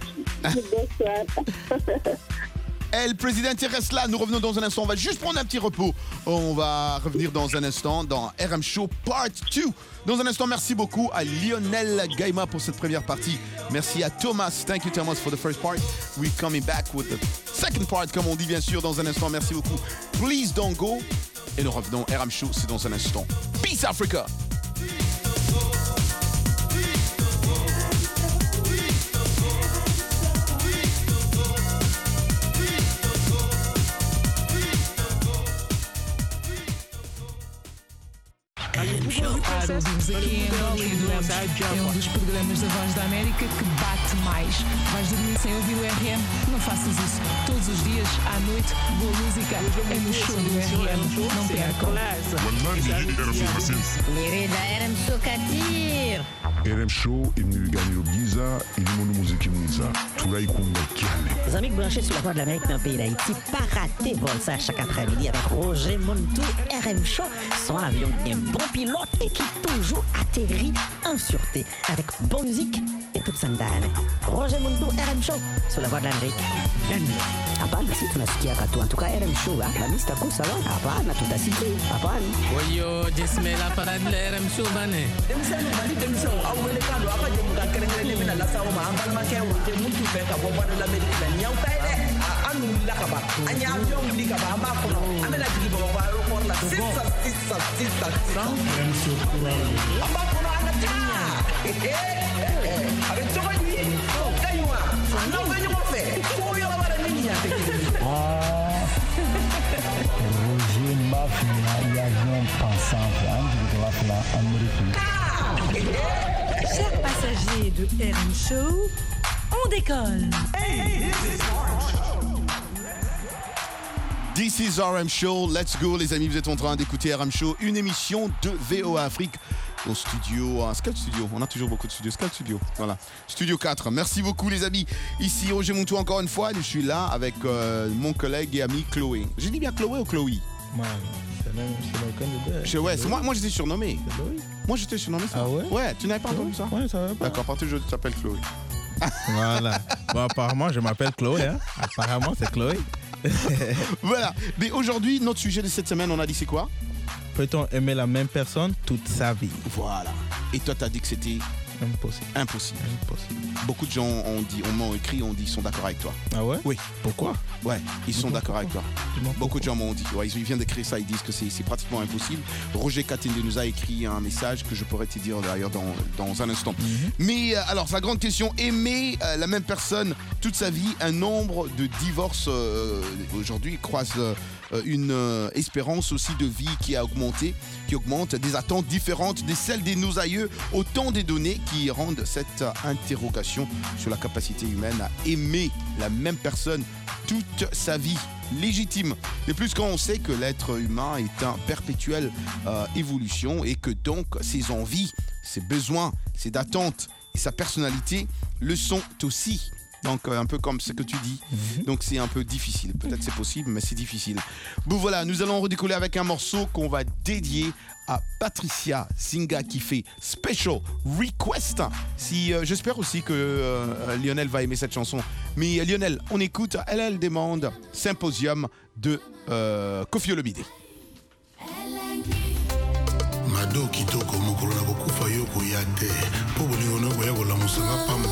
El Presidente reste là, nous revenons dans un instant, on va juste prendre un petit repos. On va revenir dans un instant dans R M Show Part deux. Dans un instant, merci beaucoup à Lionel Gaima pour cette première partie. Merci à Thomas, thank you Thomas for the first part. We're coming back with the second part, comme on dit bien sûr dans un instant. Merci beaucoup. Please don't go. Et nous revenons, R M Show, c'est dans un instant. Peace Africa. Claro, ouvimos aqui em Angola e adoramos. É um dos programas da Voz da América que bate mais. Vais dormir sem ouvir o R M? Não faças isso. Todos os dias, à noite, boa música é no show do R M. Não percam. Lirida R M Show Katir. R M Show imnigani Giza ilimono muziki mwiza tulaikunga kiane. Les amis branchés sur la Voix de l'Amérique dans le pays d'Haïti, pas rater vol ça chaque après-midi avec Roger Montou. R M Show, son avion bien bon pilote et qui toujours atterrit en sûreté avec bonne musique et toute sandale. Roger Montou, R M Show sur la Voix de l'Amérique. Hapana, si tunasikia katu. En tout cas, R M Show, la mista kusa wa. Hapana, tutasikia. Hapana. Oyo, jismela para de R M Show bane. Demsano bali demsano awele kando apa jemuka kerengere mina la sawo ma ambal ma kewo te mutu fe ka bobo de l'Amérique la nyaw tay de anu la ka ba anya avion li ka ba ma ko amela digi bo ba aéroport la sissa sissa sissa R M Show amba ko ana tinya avec toi lui kaywa non venyo mo fe ko yo la bara nini ya te Roger Mafia y avion pensant de la Amérique. Chers passagers de R M Show, on décolle. This is R M Show, let's go les amis, vous êtes en train d'écouter R M Show, une émission de V O A Afrique au studio, à Scal Studio, on a toujours beaucoup de studios, Scal Studio, voilà, Studio quatre, merci beaucoup les amis, ici Roger Montou encore une fois, je suis là avec euh, mon collègue et ami Chloé. J'ai dit bien Chloé ou Chloé? Man, c'est même, c'est aucun de ouais, c'est moi, moi j'étais surnommé. Moi j'étais surnommé ça. Ah ouais? Ouais, tu n'avais pas entendu ça? Ouais, ça va pas. D'accord, à partir de je t'appelle Chloé. Voilà. Bon, apparemment, je m'appelle Chloé. Hein. Apparemment, c'est Chloé. Voilà. Mais aujourd'hui, notre sujet de cette semaine, on a dit c'est quoi? Peut-on aimer la même personne toute sa vie? Voilà. Et toi, tu as dit que c'était impossible. Impossible. Impossible. Beaucoup de gens ont dit, on m'ont écrit, on dit, ils sont d'accord avec toi. Ah ouais? Oui. Pourquoi? Ouais, ils sont d'accord avec toi. Beaucoup pourquoi? de gens m'ont dit. Ouais, ils viennent d'écrire ça, ils disent que c'est, c'est pratiquement impossible. Roger Katinde nous a écrit un message que je pourrais te dire d'ailleurs dans, dans un instant. Mm-hmm. Mais euh, alors, sa grande question, aimer euh, la même personne toute sa vie, un nombre de divorces euh, aujourd'hui croise euh, une euh, espérance aussi de vie qui a augmenté, qui augmente, des attentes différentes de celles de nos aïeux, autant des données qui rendent cette interrogation sur la capacité humaine à aimer la même personne toute sa vie légitime. De plus quand on sait que l'être humain est en perpétuelle euh, évolution et que donc ses envies ses besoins, ses attentes et sa personnalité le sont aussi. Donc euh, un peu comme ce que tu dis. Mm-hmm. Donc c'est un peu difficile. Peut-être c'est possible, mais c'est difficile. Bon voilà, nous allons redécoller avec un morceau qu'on va dédier à Patricia Singa qui fait Special Request. Si, euh, j'espère aussi que euh, Lionel va aimer cette chanson. Mais euh, Lionel, on écoute. Elle, elle demande Symposium de euh, Koffi Olomide. Mado kitoko mokolo na kokufa yo koya te po bolingo na koya kolamusanga pamba.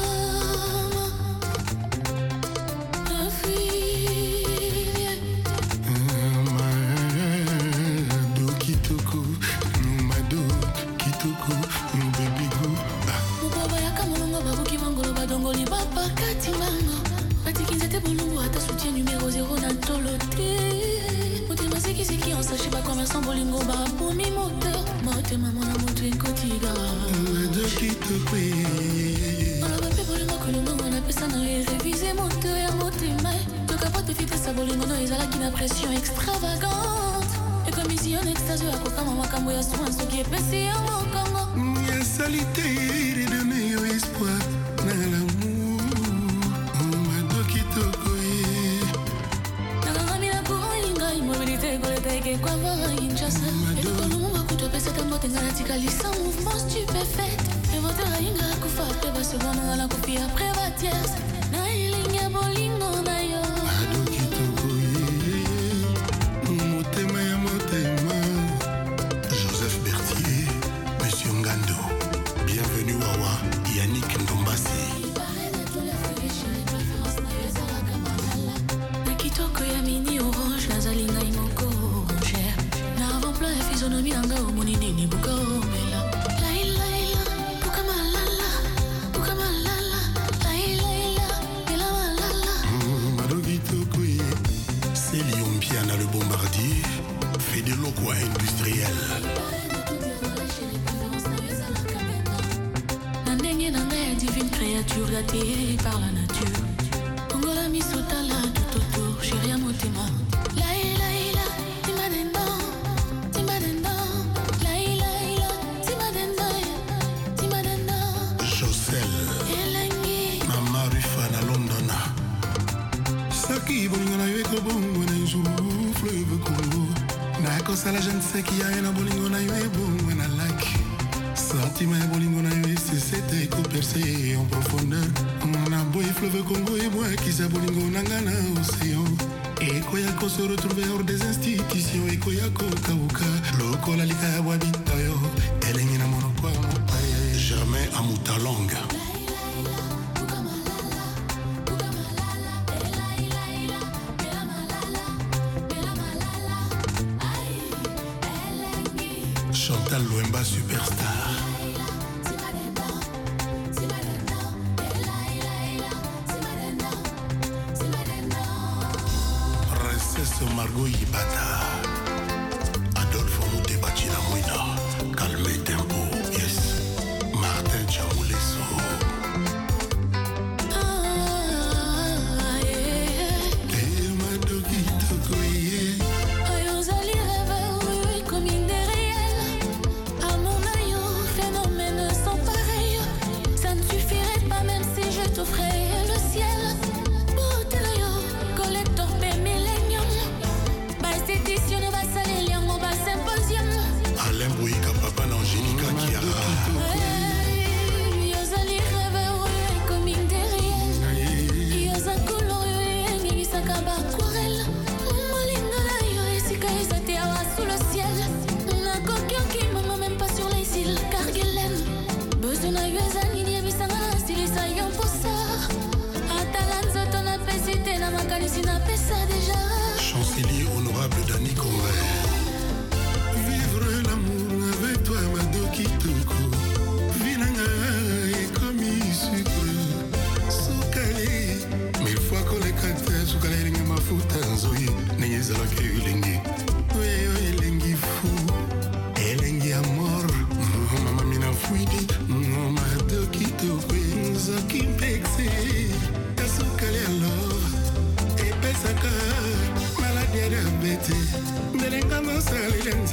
Pression extravagante. Et comme ici en extase, à quoi maman cambo ya soin, ce qui est passé en mon Congo. Y'a salité de donner au espoir dans l'amour. Mado kitoko ye. Nagami na kuinga immobilité golete ke kwa va inchasa. Et le colombo va kuto pesa tambo tengana tikalisa mouvement stupéfait. Et votre inga kufa après va se rendre à la copie après va tierce. Na ilinga bolingo na yo. Mado kitoko ye. Joseph Berthier, Monsieur Ngando, bienvenue Wawa, Yannick Ndombasi. Nakitoko ya mini orange, nazalinga imoko cher. Na avant-plan ya physionomie nanga omonini ni buka omela. Laila ila, buka malala, buka malala. Laila ila, ila malala. Madogi toko ye, c'est Lyon Piana le bombardier. Fait de l'eau quoi industriel. Nandenge nanga ya divine créature gâtée par la nature. Ongola misotala tout autour, chérie à motema. Laila ila, tima denda, tima denda. Laila ila, tima denda, tima denda. Josel, Elengi, Mama Rufana Londona. Saki bongo na yeko bongo na njoufle fleuve Congo. Nako sala je ne sais qui a un bolingo na yo e bon na lac. Sentiment e bolingo na yo e c'est cette écho percée en profondeur. On a beau fleuve Congo et moi qui sa bolingo na ngana océan. Et koyako se retrouver hors des institutions et koyako kauka. Loko la lika ya wabita yo. Elengi na mono kwa mopaye. Germain Amoutalong. Chantal Loemba Superstar. Princesse Margot Ibata. Adolphe Moutebachi la Mouina. Calme tempo, yes. Martin Chamoulesso. Le ciel, collector paix millénium. Bah, c'est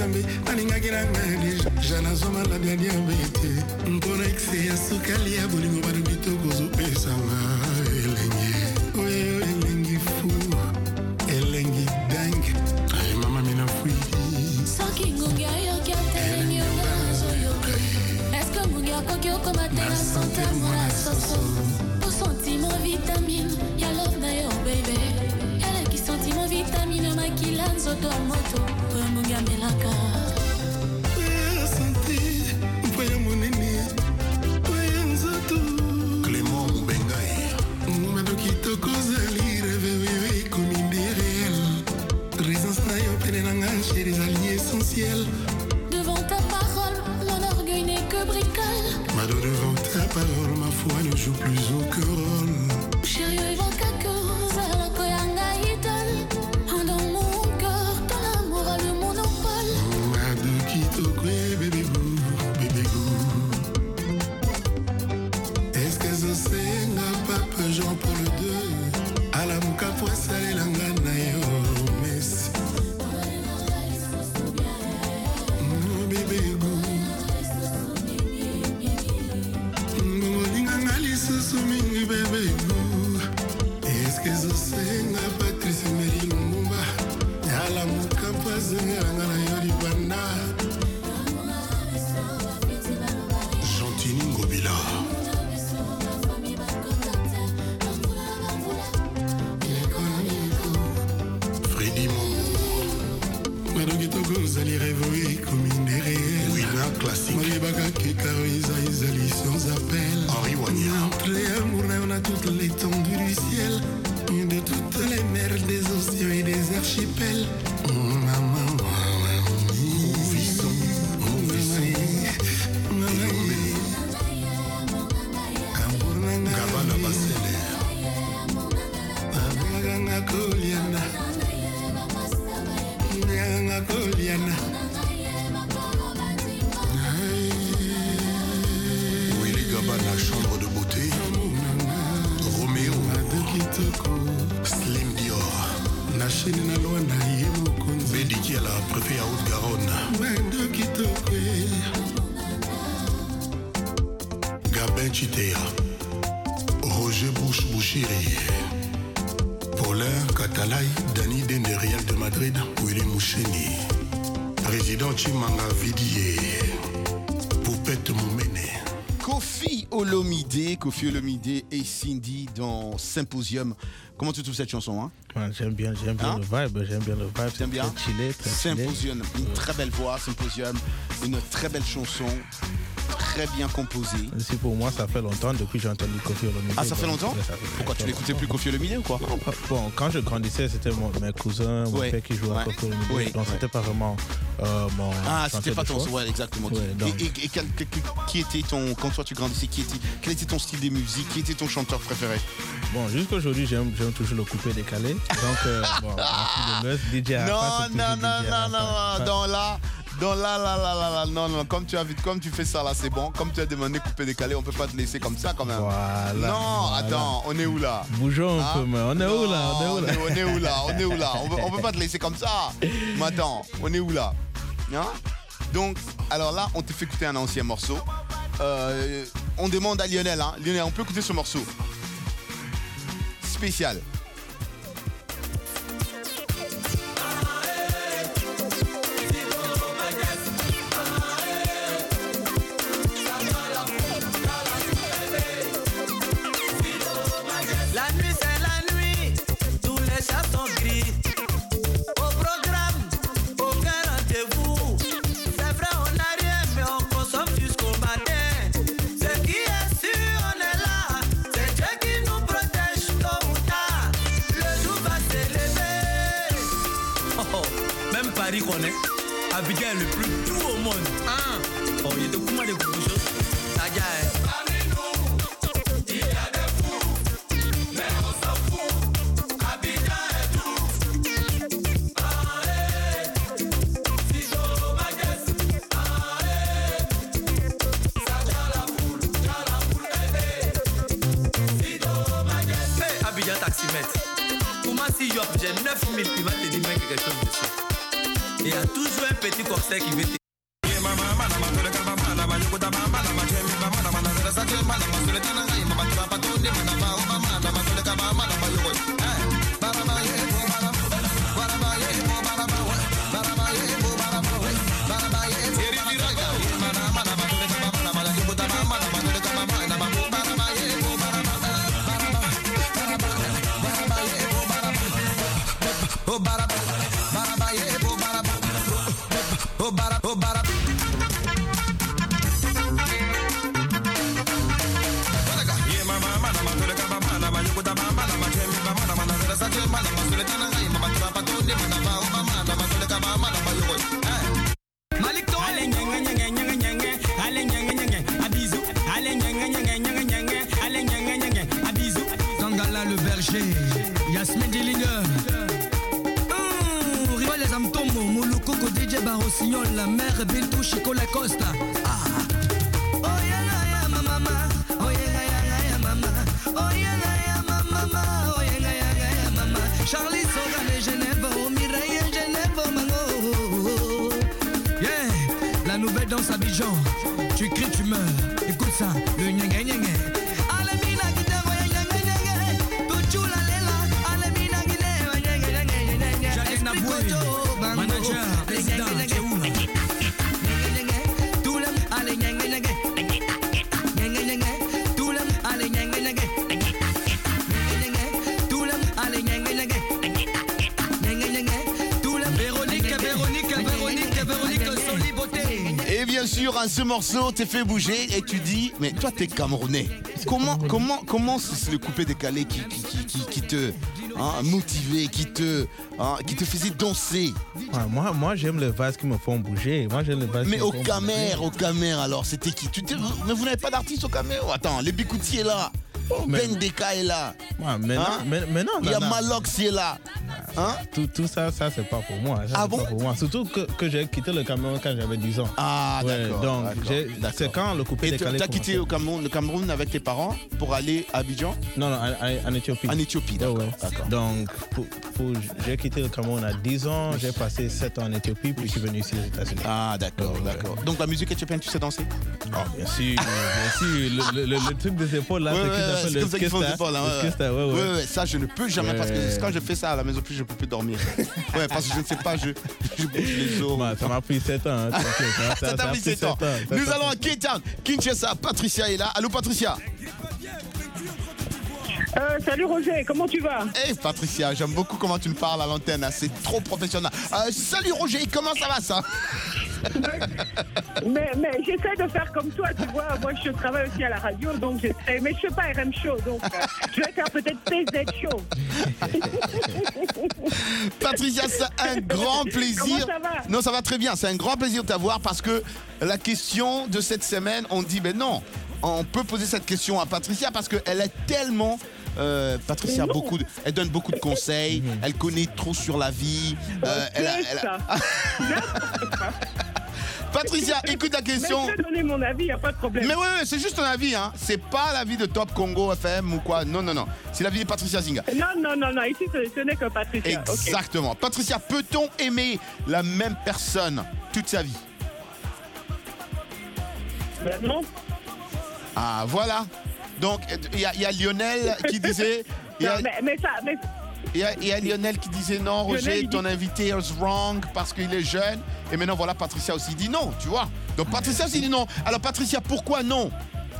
nzambe nalingaki na ngadi jana zoma la dia diabete mpona exe ya sukali ya bolingo bana bitoko zopesanga elengi oyo elengi fu elengi dange ay mama mina fuiti soki ngungi ayoki atelengi onazo yoke eske ngungi akoki okomatela sante mona soso po sentiment vitamine ya love na yo baby eleki sentiment vitamine makila nzoto ya moto oyo ngungi amelaka santé mpoya monene oya nzoto Clément Mbengai ngumado kitoko zali rêve ekomi nde réel présence na yo pene na nga chéri ezali essentiel devant ta parole mon orgueil n'est que bricole Mado devant ta parole ma foi ne joue plus aucun rôle chéri evokako zalako yanga idole dans mon cœur ton amour a le monopole Mado kitoko bébé bou bébé bou est-ce que je sais n'a pas peu Jean Paul deux à la muka poissale langa na yo Messi bébé bou ngolinga ngali susu mingi bébé bou est-ce que je sais n'a Patrice Emery Lumumba à la muka poissale langa na yo libanda Gentini Ngobila Freddy Mongo Madogitoko zali rêver comme une des réels Winner classique Malibaka Kekaro Isa Isali sans appel Henri Wagner Entre amour on a toute l'étendue du ciel de toutes les mers des océans et des archipels Maman Gabana Basseler Aganga Koliana Aganga Koliana Willy Gabana chambre de beauté Roméo Slim Dior Nachine na Luanda Yemo Konzi Bédiki à la préfet à Haute-Garonne Bando Kitoko Gabin Chitea Roger Bouche Bouchiri Paulin Katalay Dani Dende Real de Madrid Willy Moucheni Président Chimanga Vidier Poupette Moumene Kofi Olomide, Kofi Olomide et Cindy dans Symposium. Comment tu trouves cette chanson hein? Ouais, j'aime bien, j'aime bien hein? le vibe, j'aime bien le vibe. J'aime bien. Très chillé, très Symposium, chillé. une très belle voix, Symposium, une très belle chanson, très bien composée. Aussi pour moi, ça fait longtemps depuis que j'ai entendu Kofi Olomide. Ah, ça fait longtemps? Ça fait Pourquoi tu n'écoutais plus Kofi Olomide ou quoi? Non, bon, quand je grandissais, c'était mon, mes cousins, mon ouais. père qui jouait ouais. à Kofi Olomide. Oui. Donc ouais. c'était pas vraiment euh, mon. Ah, c'était pas ton. Ouais, exactement. Ouais, donc... Et, et, et quel, quel, qui était ton. Quand toi tu grandissais, qui était, quel était ton style de musique? Qui était ton chanteur préféré? Bon, jusqu'à aujourd'hui, j'aime, j'aime toujours le coupé décalé. Donc, euh, bon, D J Arafat. Non, non, non, non, non, non, là. Non, là, là, là, là, là, non, non, comme tu, as, comme tu fais ça là, c'est bon. Comme tu as demandé couper décalé, on peut pas te laisser comme ça quand même. Voilà. Non, voilà. Attends, on est où là? Bougeons hein? un peu, mais on est non, où là? On est où là? On est où là? On est où là? On peut, on peut pas te laisser comme ça. Mais attends, on est où là? Hein? Donc, alors là, on te fait écouter un ancien morceau. Euh, on demande à Lionel, hein. Lionel, on peut écouter ce morceau spécial. La nuit c'est la nuit, tous les chats sont gris. Au programme, aucun rendez-vous. C'est vrai on n'a rien mais on consomme jusqu'au matin. Ce qui est sûr on est là, c'est Dieu qui nous protège tôt ou tard. Le jour va s'élever. Oh, oh, même Paris connaît. Abidjan est le plus doux au monde. Ah, oh il y a de comment de beaucoup de choses. Ça y est. Taximètre. Comment si Yop, j'ai neuf mille, il va te dire quelque chose dessus. Il y a toujours un petit corset qui veut te... Tangala le berger, Yasmine Dillinger. Mmh, Rival les Amtombo, Moulouko, D J Barossignol, la mère Bintou, Chico Lacosta. Ah. Oh yeah, yeah, ma mama. Oh yeah, yeah, yeah, mama. Oh yeah, yeah, ma mama. Oh yeah, yeah, yeah, mama. Charlie Soga de Genève, oh Mireille Genève, oh mango. Yeah, la nouvelle danse Abidjan. Tu cries, tu meurs. Écoute ça, le nyanga nyanga. Et bien sûr, à ce morceau t'es fait bouger et tu dis, mais toi t'es Camerounais. Comment, comment, comment c'est le coupé décalé qui, qui, qui, qui, qui te hein, motivait, qui te, hein, qui te faisait danser? Ouais, moi, moi j'aime les vases qui me font bouger. Moi, j'aime les vases mais qui au me font Camer, bouger. au Camer, alors c'était qui? tu Mais vous n'avez pas d'artiste au Camer? Attends, les Bikouti est là. Oh, Ben Deka est là. Ouais, mais, hein? non, mais, mais non, il y a non, Malox qui est là. Hein? Tout, tout ça, ça c'est pas pour moi. Ça, Ah c'est bon? pas pour moi. Surtout que, que j'ai quitté le Cameroun quand j'avais dix ans. Ah Ouais, d'accord. donc d'accord, j'ai- d'accord. c'est quand le coupé Et tu décalé. as quitté commençait. au Cameroun, le Cameroun avec tes parents pour aller à Abidjan? Non, non, en, en Éthiopie. En Éthiopie, d'accord. Ouais, ouais. d'accord. Donc, pour- pour- j'ai quitté le Cameroun à dix ans, j'ai passé sept ans en Éthiopie, puis je suis venu ici aux États-Unis. Ah, d'accord, Ouais, ouais. d'accord. Donc la musique éthiopienne, tu sais danser? Oh, bien sûr, bien sûr. Le, le- le- le truc des épaules là, Ouais, c'est ouais, qu'ils ouais, appellent c'est le comme ça qu'ils font des skista. épaules, hein, Le ouais, skista, ouais, ouais. Ouais, ouais, ça je ne peux jamais parce que Ouais. quand je fais ça à la maison, plus je peux plus dormir. Ouais, parce que je ne sais pas, je, je bouge les os. Bah, ça m'a pris sept ans. hein, t'inquiète, hein, Ça t'a pris sept ans. Ça Nous t'a allons à pris- Cape Town, Kinshasa. Patricia est là. Allô, Patricia. Euh, salut Roger, comment tu vas? Eh Patricia, j'aime beaucoup comment tu me parles à l'antenne, hein, c'est trop professionnel. Euh, salut Roger, comment ça va ça? Mais, mais j'essaie de faire comme toi, tu vois. Moi, je travaille aussi à la radio, donc j'essaie. Mais je ne fais pas R M Show, donc euh, je vais faire peut-être P Z Show. Patricia, c'est un grand plaisir. Comment ça va? Non, ça va très bien. C'est un grand plaisir de t'avoir parce que la question de cette semaine, on dit, ben non, on peut poser cette question à Patricia parce qu'elle est tellement... Euh, Patricia, Non. beaucoup de- elle donne beaucoup de conseils, elle connaît trop sur la vie. euh, elle a- elle a- Patricia, écoute la question. Mais je vais donner mon avis, il n'y a pas de problème. Mais oui, ouais, c'est juste un avis, hein. C'est pas l'avis de Top Congo F M ou quoi. Non, non, non. C'est l'avis de Patricia Zinga. Non, non, non, non. Ici, ce, ce n'est que Patricia. Ok. Exactement. Patricia, peut-on aimer la même personne toute sa vie? Ben non. Ah, voilà. Donc, il y, a- il y a Lionel qui disait... il y a- Non, mais, mais ça, mais Il y, a, il y a Lionel qui disait non, Roger, Lionel, il ton dit- invité is wrong parce qu'il est jeune. Et maintenant, voilà, Patricia aussi dit non, tu vois. Donc, Patricia aussi dit non. Alors, Patricia, pourquoi non?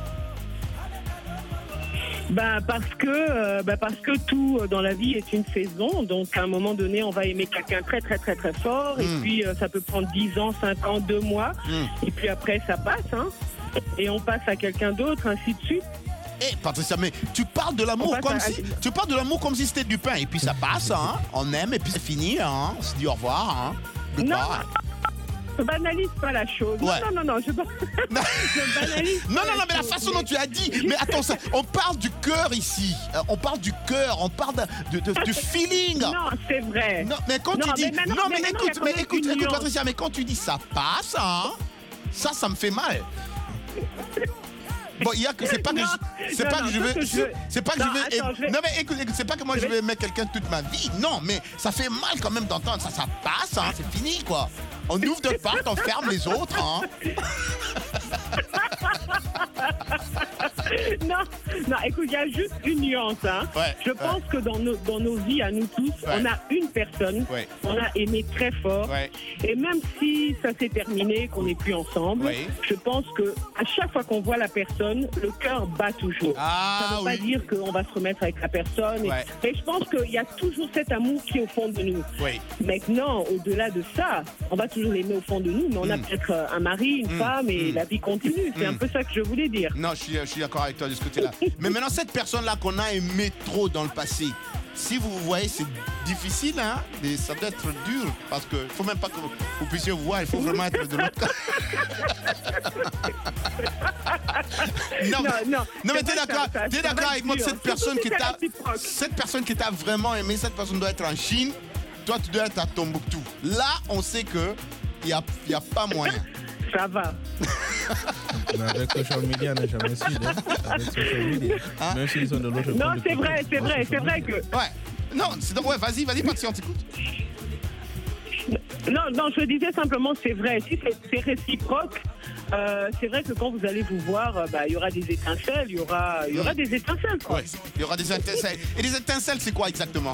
bah, parce que, euh, bah, parce que tout euh, dans la vie est une saison. Donc, à un moment donné, on va aimer quelqu'un très, très, très, très fort. Et Mm. puis, euh, ça peut prendre dix ans, cinq ans, deux mois. Mm. Et puis après, ça passe. Hein. Et on passe à quelqu'un d'autre, ainsi de suite. Eh, Patricia, mais tu parles de l'amour On comme passe à- si... Tu parles de l'amour comme si c'était du pain. Et puis, ça passe, hein. On aime et puis c'est fini, hein. On se dit au revoir, hein. Goodbye. Je banalise pas la chose. Ouais. Non, non, non, je, je banalise Non, pas non, non, mais la chose. façon dont tu as dit. Mais attends, ça, on parle du cœur ici. Euh, On parle du cœur, on parle de, de, de- du feeling. Non, c'est vrai. Non, mais quand Non, tu dis. mais maintenant- non, mais, mais maintenant, il y a écoute, quand mais même écoute, une écoute, nuance. Patricia, mais quand tu dis ça passe, hein, ça, ça me fait mal. Bon, il y a que c'est pas que je, c'est non, pas non, que je veux, que je veux- c'est pas que Non, je veux. attends, je vais- Non mais écoute, écoute, c'est pas que moi je vais aimer quelqu'un toute ma vie. Non, mais ça fait mal quand même d'entendre ça. Ça passe, hein, c'est fini quoi. On ouvre notre porte, on ferme les autres. Hein. non, non, écoute, il y a juste une nuance. Hein. Ouais, je pense ouais. que dans nos, dans nos vies, à nous tous, Ouais. on a une personne Ouais. qu'on a aimé très fort. Ouais. Et même si ça s'est terminé, qu'on n'est plus ensemble, Ouais. je pense que à chaque fois qu'on voit la personne, le cœur bat toujours. Ah, ça ne veut oui. pas dire qu'on va se remettre avec la personne. Et- Ouais. Mais je pense qu'il y a toujours cet amour qui est au fond de nous. Oui. Maintenant, au-delà de ça, on va toujours l'aimer au fond de nous, mais on a Mm. peut-être euh, un mari, une Mm. femme, et Mm. la vie continue. C'est Mm. un peu ça que je voulais dire. Non, je suis, je suis d'accord avec toi de ce côté-là. Mais maintenant, cette personne-là qu'on a aimé trop dans le passé, si vous voyez, c'est difficile, hein, et ça doit être dur, parce qu'il ne faut même pas que vous puissiez voir, il faut vraiment être de l'autre côté. non, Non, non. non, mais C'est t'es vrai que d'accord, ça- ça- t'es ça d'accord va avec être moi que dur. cette personne Surtout qui si c'est t'a, réciproque. cette personne qui t'a vraiment aimé, cette personne doit être en Chine, toi tu dois être à Tombouctou. Là, on sait que il n'y a, y a pas moyen. Ça va. Mais avec social media, on n'est jamais sûr. Hein? Avec social media. Hein? Même s'ils sont de l'autre Non, côté. c'est vrai, c'est vrai, c'est vrai que. Ouais. Non, c'est donc, ouais, vas-y, vas-y, Patsy, on t'écoute. Non, non, je disais simplement, c'est vrai. Si c'est c'est réciproque, euh, c'est vrai que quand vous allez vous voir, euh, bah, il y aura des étincelles, il y aura, il y aura des étincelles. Quoi. Ouais, il y aura des étincelles. Et les étincelles, c'est quoi exactement?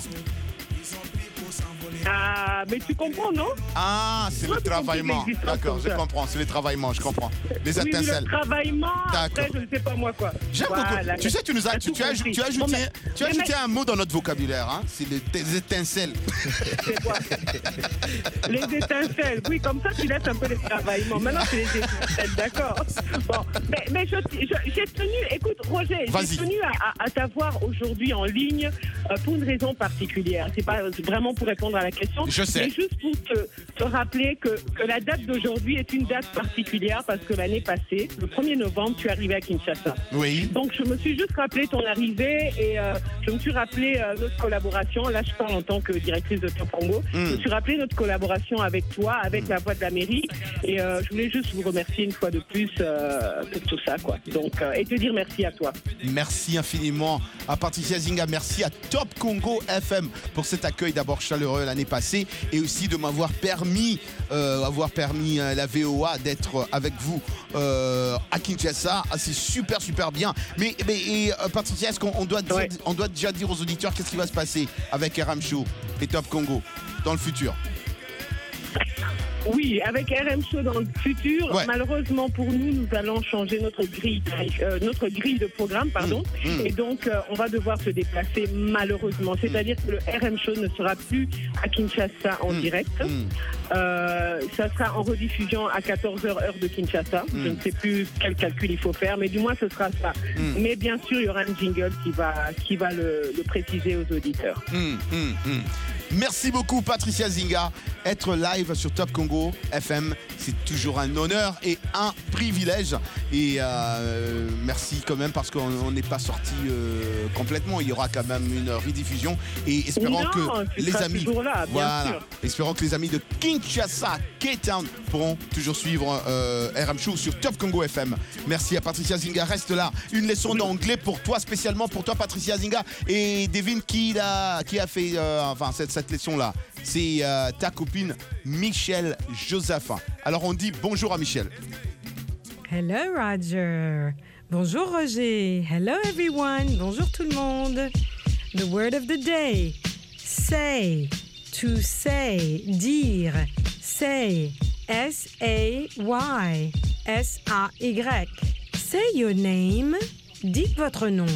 Ah, mais tu comprends, non? Ah, c'est le travaillement. D'accord, je comprends, c'est le travaillement, je comprends. Les Oui, étincelles. le travaillement, après, D'accord. je ne sais pas moi quoi. J'aime Voilà, beaucoup. Tu sais, tu nous as, t'as tu, tout tu as, compris. tu as ajouté, Bon, mais- tu as mais ajouté mec- un mot dans notre vocabulaire, hein? C'est les, les étincelles. C'est quoi? Les étincelles, oui, comme ça tu laisses un peu les travaillements. Maintenant, c'est les étincelles, d'accord. Bon, mais, mais je- je- j'ai tenu, écoute, Roger, Vas-y. j'ai tenu à, à- à t'avoir aujourd'hui en ligne euh, pour une raison particulière. C'est pas vraiment pour répondre à la question. Je sais. Mais juste pour te, te rappeler que, que la date d'aujourd'hui est une date particulière parce que l'année passée, le premier novembre, tu es arrivé à Kinshasa. Oui. Donc, je me suis juste rappelé ton arrivée et euh, je me suis rappelé euh, notre collaboration. Là, je parle en tant que directrice de Top Congo. Mm. Je me suis rappelé notre collaboration avec toi, avec la Voix de la Mairie. Et euh, je voulais juste vous remercier une fois de plus euh, pour tout ça, quoi. Donc, euh, et te dire merci à toi. Merci infiniment à Patricia Zinga. Merci à Top Congo F M pour cet accueil d'abord chaleureux l'année passée et aussi de m'avoir permis, euh, avoir permis à la V O A d'être avec vous euh, à Kinshasa. Ah, c'est super, super bien. Mais, mais et, euh, Patricia, est-ce qu'on on doit, dire- Ouais. on doit déjà dire aux auditeurs qu'est-ce qui va se passer avec R M Show et Top Congo dans le futur? Oui, avec R M Show dans le futur, Ouais. malheureusement pour nous, nous allons changer notre grille, euh, notre grille de programme, pardon. Mmh, mmh. Et donc, euh, on va devoir se déplacer malheureusement. C'est-à-dire que le R M Show ne sera plus à Kinshasa en Mmh, direct. mmh. Euh, ça sera en rediffusion à quatorze heures heure de Kinshasa. Mmh. Je ne sais plus quel calcul il faut faire, mais du moins ce sera ça. Mmh. Mais bien sûr, il y aura un jingle qui va, qui va le, le préciser aux auditeurs. Hum, hum, hum. Merci beaucoup Patricia Zinga. Être live sur Top Congo F M, c'est toujours un honneur et un privilège. Et euh, merci quand même parce qu'on n'est pas sorti euh, complètement. Il y aura quand même une rediffusion et espérons Non, que tu les seras amis, toujours là, bien voilà, sûr. espérons que les amis de Kinshasa, K-Town pourront toujours suivre euh, R M Show sur Top Congo F M. Merci à Patricia Zinga. Reste là. Une leçon d'anglais pour toi, spécialement pour toi Patricia Zinga. Et devine qui a, qui a fait euh, enfin, cette, cette leçon-là. C'est euh, ta copine Michel Josephin. Alors on dit bonjour à Michel. Hello Roger. Bonjour Roger. Hello everyone. Bonjour tout le monde. The word of the day. Say. To say. Dire. Say. S A Y. S A Y. Say your name. Dites votre nom.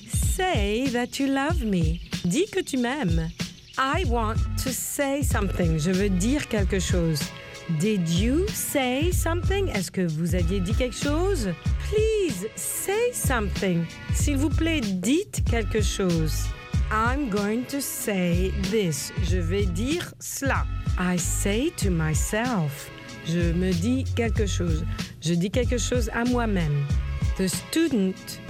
Say that you love me. Dis que tu m'aimes. I want to say something. Je veux dire quelque chose. Did you say something? Est-ce que vous aviez dit quelque chose? Please say something. S'il vous plaît, dites quelque chose. I'm going to say this. Je vais dire cela. I say to myself. Je me dis quelque chose. Je dis quelque chose à moi-même. The student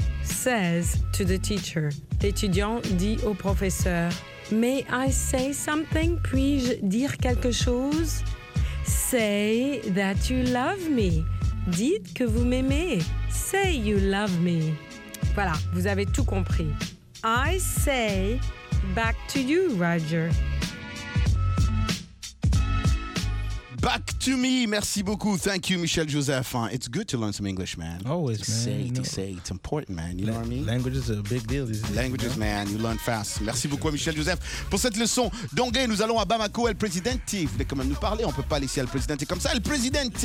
says to the teacher. L'étudiant dit au professeur. May I say something? Puis-je dire quelque chose? Say that you love me. Dites que vous m'aimez. say you love me. Voilà, vous avez tout compris. I say back to you, Roger. Back to me. Merci beaucoup. Thank you, Michel Joseph. Uh, It's good to learn some English, man. Always, to man. Say, You to know. say. It's important, man. You know what I mean? Language is a big deal. These days, Languages, you know? man. You learn fast. Merci beaucoup à Michel Joseph pour cette leçon d'anglais. Nous allons à Bamako. El Presidente. Vous voulez quand même nous parler? On peut pas laisser El Presidente comme ça. El Presidente.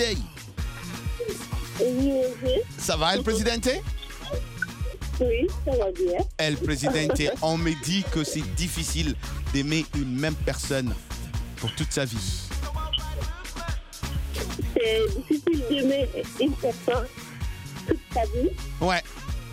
Ça va, El Presidente? Oui, ça va bien. El Presidente, on me dit que c'est difficile d'aimer une même personne pour toute sa vie. C'est difficile d'aimer une personne toute sa vie. Ouais.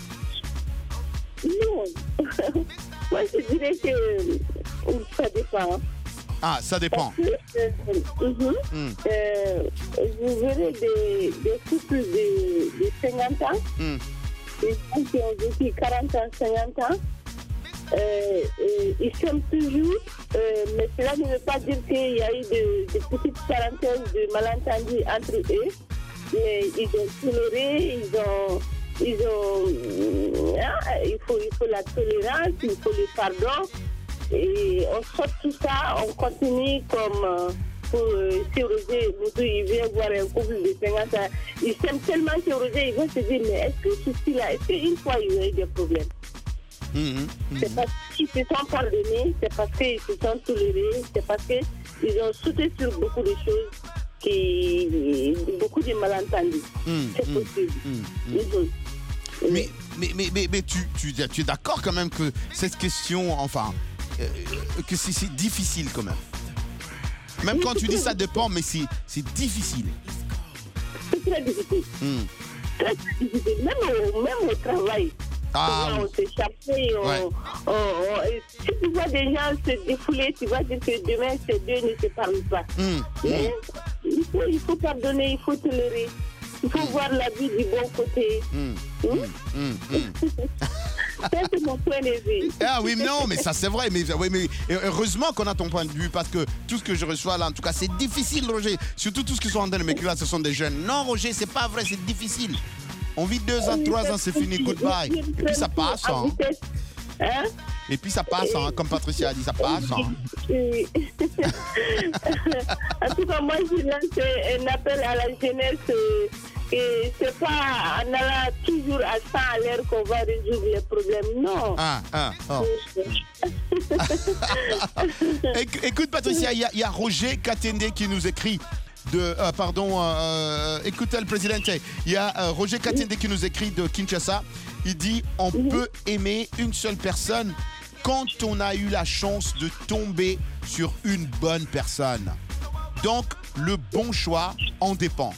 Non. Moi, je dirais que ça dépend. Ah, ça dépend. Parce que, euh, mhm, Mm. euh, vous verrez des, des couples de, de cinquante ans, Mm. des gens qui ont vécu quarante ans, cinquante ans. Euh, et ils s'aiment toujours, euh, mais cela ne veut pas dire qu'il y a eu de, de petites parenthèses de malentendus entre eux. Mais ils ont toléré, ils ont, ils ont, ah, il faut, il faut la tolérance, il faut le pardon. Et on sort tout ça, on continue comme euh, pour euh, si Roger Moutou, il vient voir un couple de cinquante ans. Ils s'aiment tellement que Roger, il va se dire, mais est-ce que ceci-là, est-ce qu'une fois il y a eu des problèmes? Mmh, mmh. C'est parce qu'ils se sont pardonnés, c'est parce qu'ils se sont tolérés, c'est parce qu'ils ont sauté sur beaucoup de choses, qui, beaucoup de malentendus. Mmh, c'est mmh, possible. mmh, mmh. Mhm. Mais, mais, mais, mais, mais tu, tu, tu es d'accord quand même que cette question, enfin, euh, que c'est, c'est difficile quand même. Même quand tu dis ça dépend, mais c'est, c'est difficile. C'est très difficile. Mmh. Très, très difficile. Même au, même au travail. Ah, on oui. s'échappait, on, Ouais. on, on, et si tu vois des gens se défouler, tu vas dire que demain ces deux ne se parlent pas. Mmh. Mais il faut, il faut pardonner, il faut tolérer. Il faut voir la vie du bon côté. Mmh. Hmm? Mmh, mmh. Ça, c'est mon point de vue. Ah oui, non, mais ça c'est vrai. Mais, oui, mais heureusement qu'on a ton point de vue parce que tout ce que je reçois là, en tout cas, c'est difficile, Roger. Surtout tout ce qui sont en train de m'écrire là, ce sont des jeunes. Non, Roger, c'est pas vrai, c'est difficile. On vit deux ans, trois ans, c'est fini, goodbye. Et puis ça passe, hein. Hein? Et puis ça passe, hein, comme Patricia a dit, ça passe. Hein. Oui. En tout cas, moi, je lance un appel à la jeunesse. euh, Et c'est pas en allant toujours à cent à l'heure qu'on va résoudre les problèmes. Non. Ah, ah, oh. Éc- Écoute, Patricia, il y, a- il y a Roger Katende qui nous écrit. De, euh, pardon, euh, écoutez le président, il y a euh, Roger Katende qui nous écrit de Kinshasa. Il dit on peut aimer une seule personne quand on a eu la chance de tomber sur une bonne personne. Donc, le bon choix en dépend.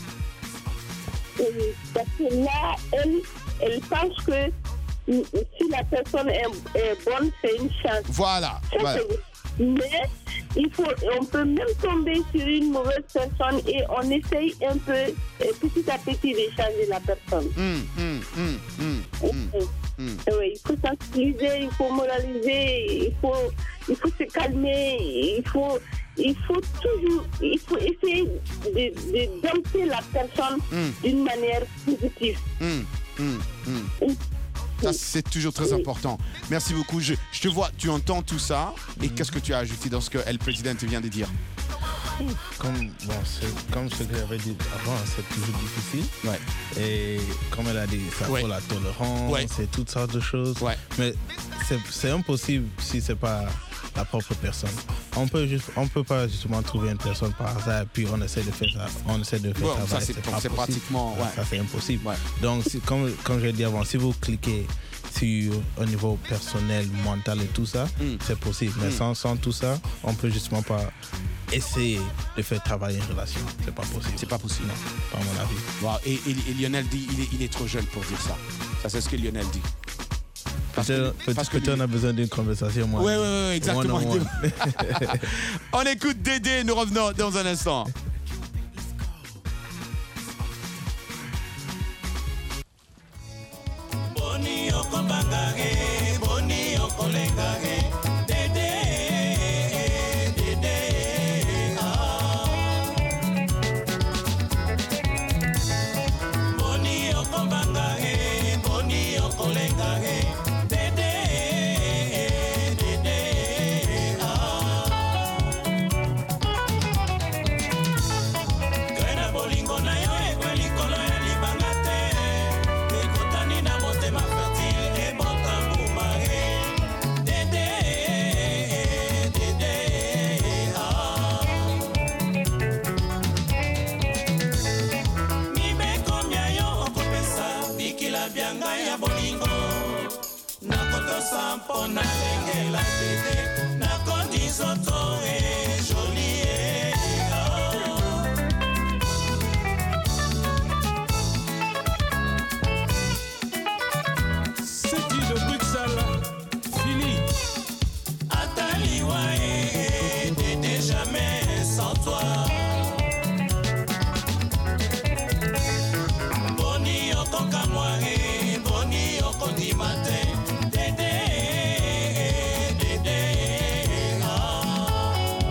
Oui, parce que là, elle, elle pense que mm, si la personne est, est bonne, c'est une chance. Voilà. Ça, voilà. c'est- Mais il faut, on peut même tomber sur une mauvaise personne et on essaye un peu, euh, petit à petit, de changer la personne. Hum, hum, hum, hum, hum, hum. Oui, il faut sensibiliser, il faut moraliser, il faut, il faut se calmer, il faut, il faut toujours, il faut essayer de, de dompter la personne Mm. d'une manière positive. Hum, hum, hum. Ça, c'est toujours très important. Merci beaucoup. Je, je te vois, tu entends tout ça. Et qu'est-ce que tu as ajouté dans ce que El Presidente vient de dire? Comme, bon, c'est, comme ce que j'avais dit avant, c'est toujours difficile. Ouais. Et comme elle a dit, ça Ouais. faut la tolérance, Ouais. c'est toutes sortes de choses. Ouais. Mais c'est, c'est impossible si c'est pas la propre personne. On peut juste, on peut pas justement trouver une personne par hasard puis on essaie de faire ça, on essaie de faire Bon, ça. ça, va, c'est- pas c'est possible. pratiquement, ouais. Ça c'est impossible. Ouais. Donc si- comme comme j'ai dit avant, si vous cliquez sur au niveau personnel, mental et tout ça, Mm. c'est possible. Mais Mm. sans, sans tout ça, on peut justement pas essayer de faire travailler une relation. C'est pas possible. C'est pas possible. Non, pas à mon avis. Wow. Et, et- et Lionel dit il est, il est trop jeune pour dire ça. Ça, c'est ce que Lionel dit. Parce que- Peut-être, peut- parce que peut-être on a besoin d'une conversation. Moi, Ouais, ouais, ouais, exactement. One on one. On écoute Dédé, nous revenons dans un instant. Boni okobangage, boni okolengage, dede, dede, ah. Boni okobangage. kosa mpona lengela tete nakondi nzoto e joli e Seti de Bruxelles, Philly. Ataliwa e tete jamais sans toi. Boni okoka moire, boni okondi matin. Dede, dede, ah.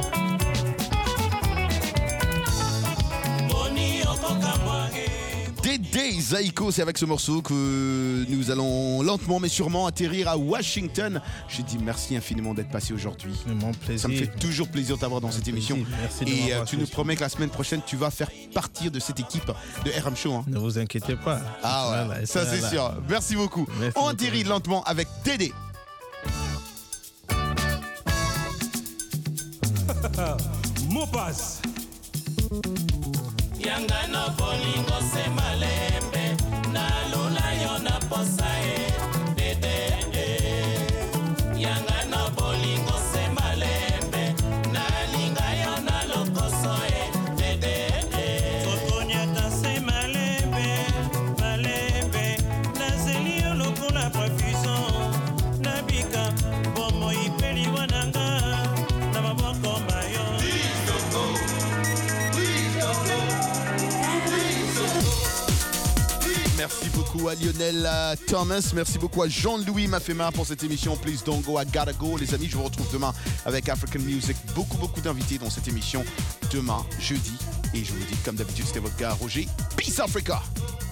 Boni okoka moire. Dédé Zaïko, c'est avec ce morceau que nous allons lentement mais sûrement atterrir à Washington. Je dis merci infiniment d'être passé aujourd'hui. C'est mon plaisir. Ça me fait toujours plaisir de t'avoir dans cette émission. Merci de Et m'avoir euh, tu nous promets que la semaine prochaine, tu vas faire partir de cette équipe de R M Show. Hein. Ne vous inquiétez pas. Ah ouais, Voilà, ça c'est voilà. sûr. Merci beaucoup. Merci On beaucoup. atterrit lentement avec Dédé. Mopas. Yanga no bolingo se malembe nalula yo na posa e dede Yanga no bolingo se malembe nalinga yo na lokoso e dede Totonyata se malembe malembe nazeli yo lokola profusion nabika bomo ipeli wananga na maboko mayo Merci beaucoup à Lionel euh, Thomas. Merci beaucoup à Jean-Louis Mafema pour cette émission Please Don't Go, I Gotta Go. Les amis, je vous retrouve demain avec African Music. Beaucoup, beaucoup d'invités dans cette émission demain, jeudi. Et je vous dis, comme d'habitude, c'était votre gars Roger. Peace Africa!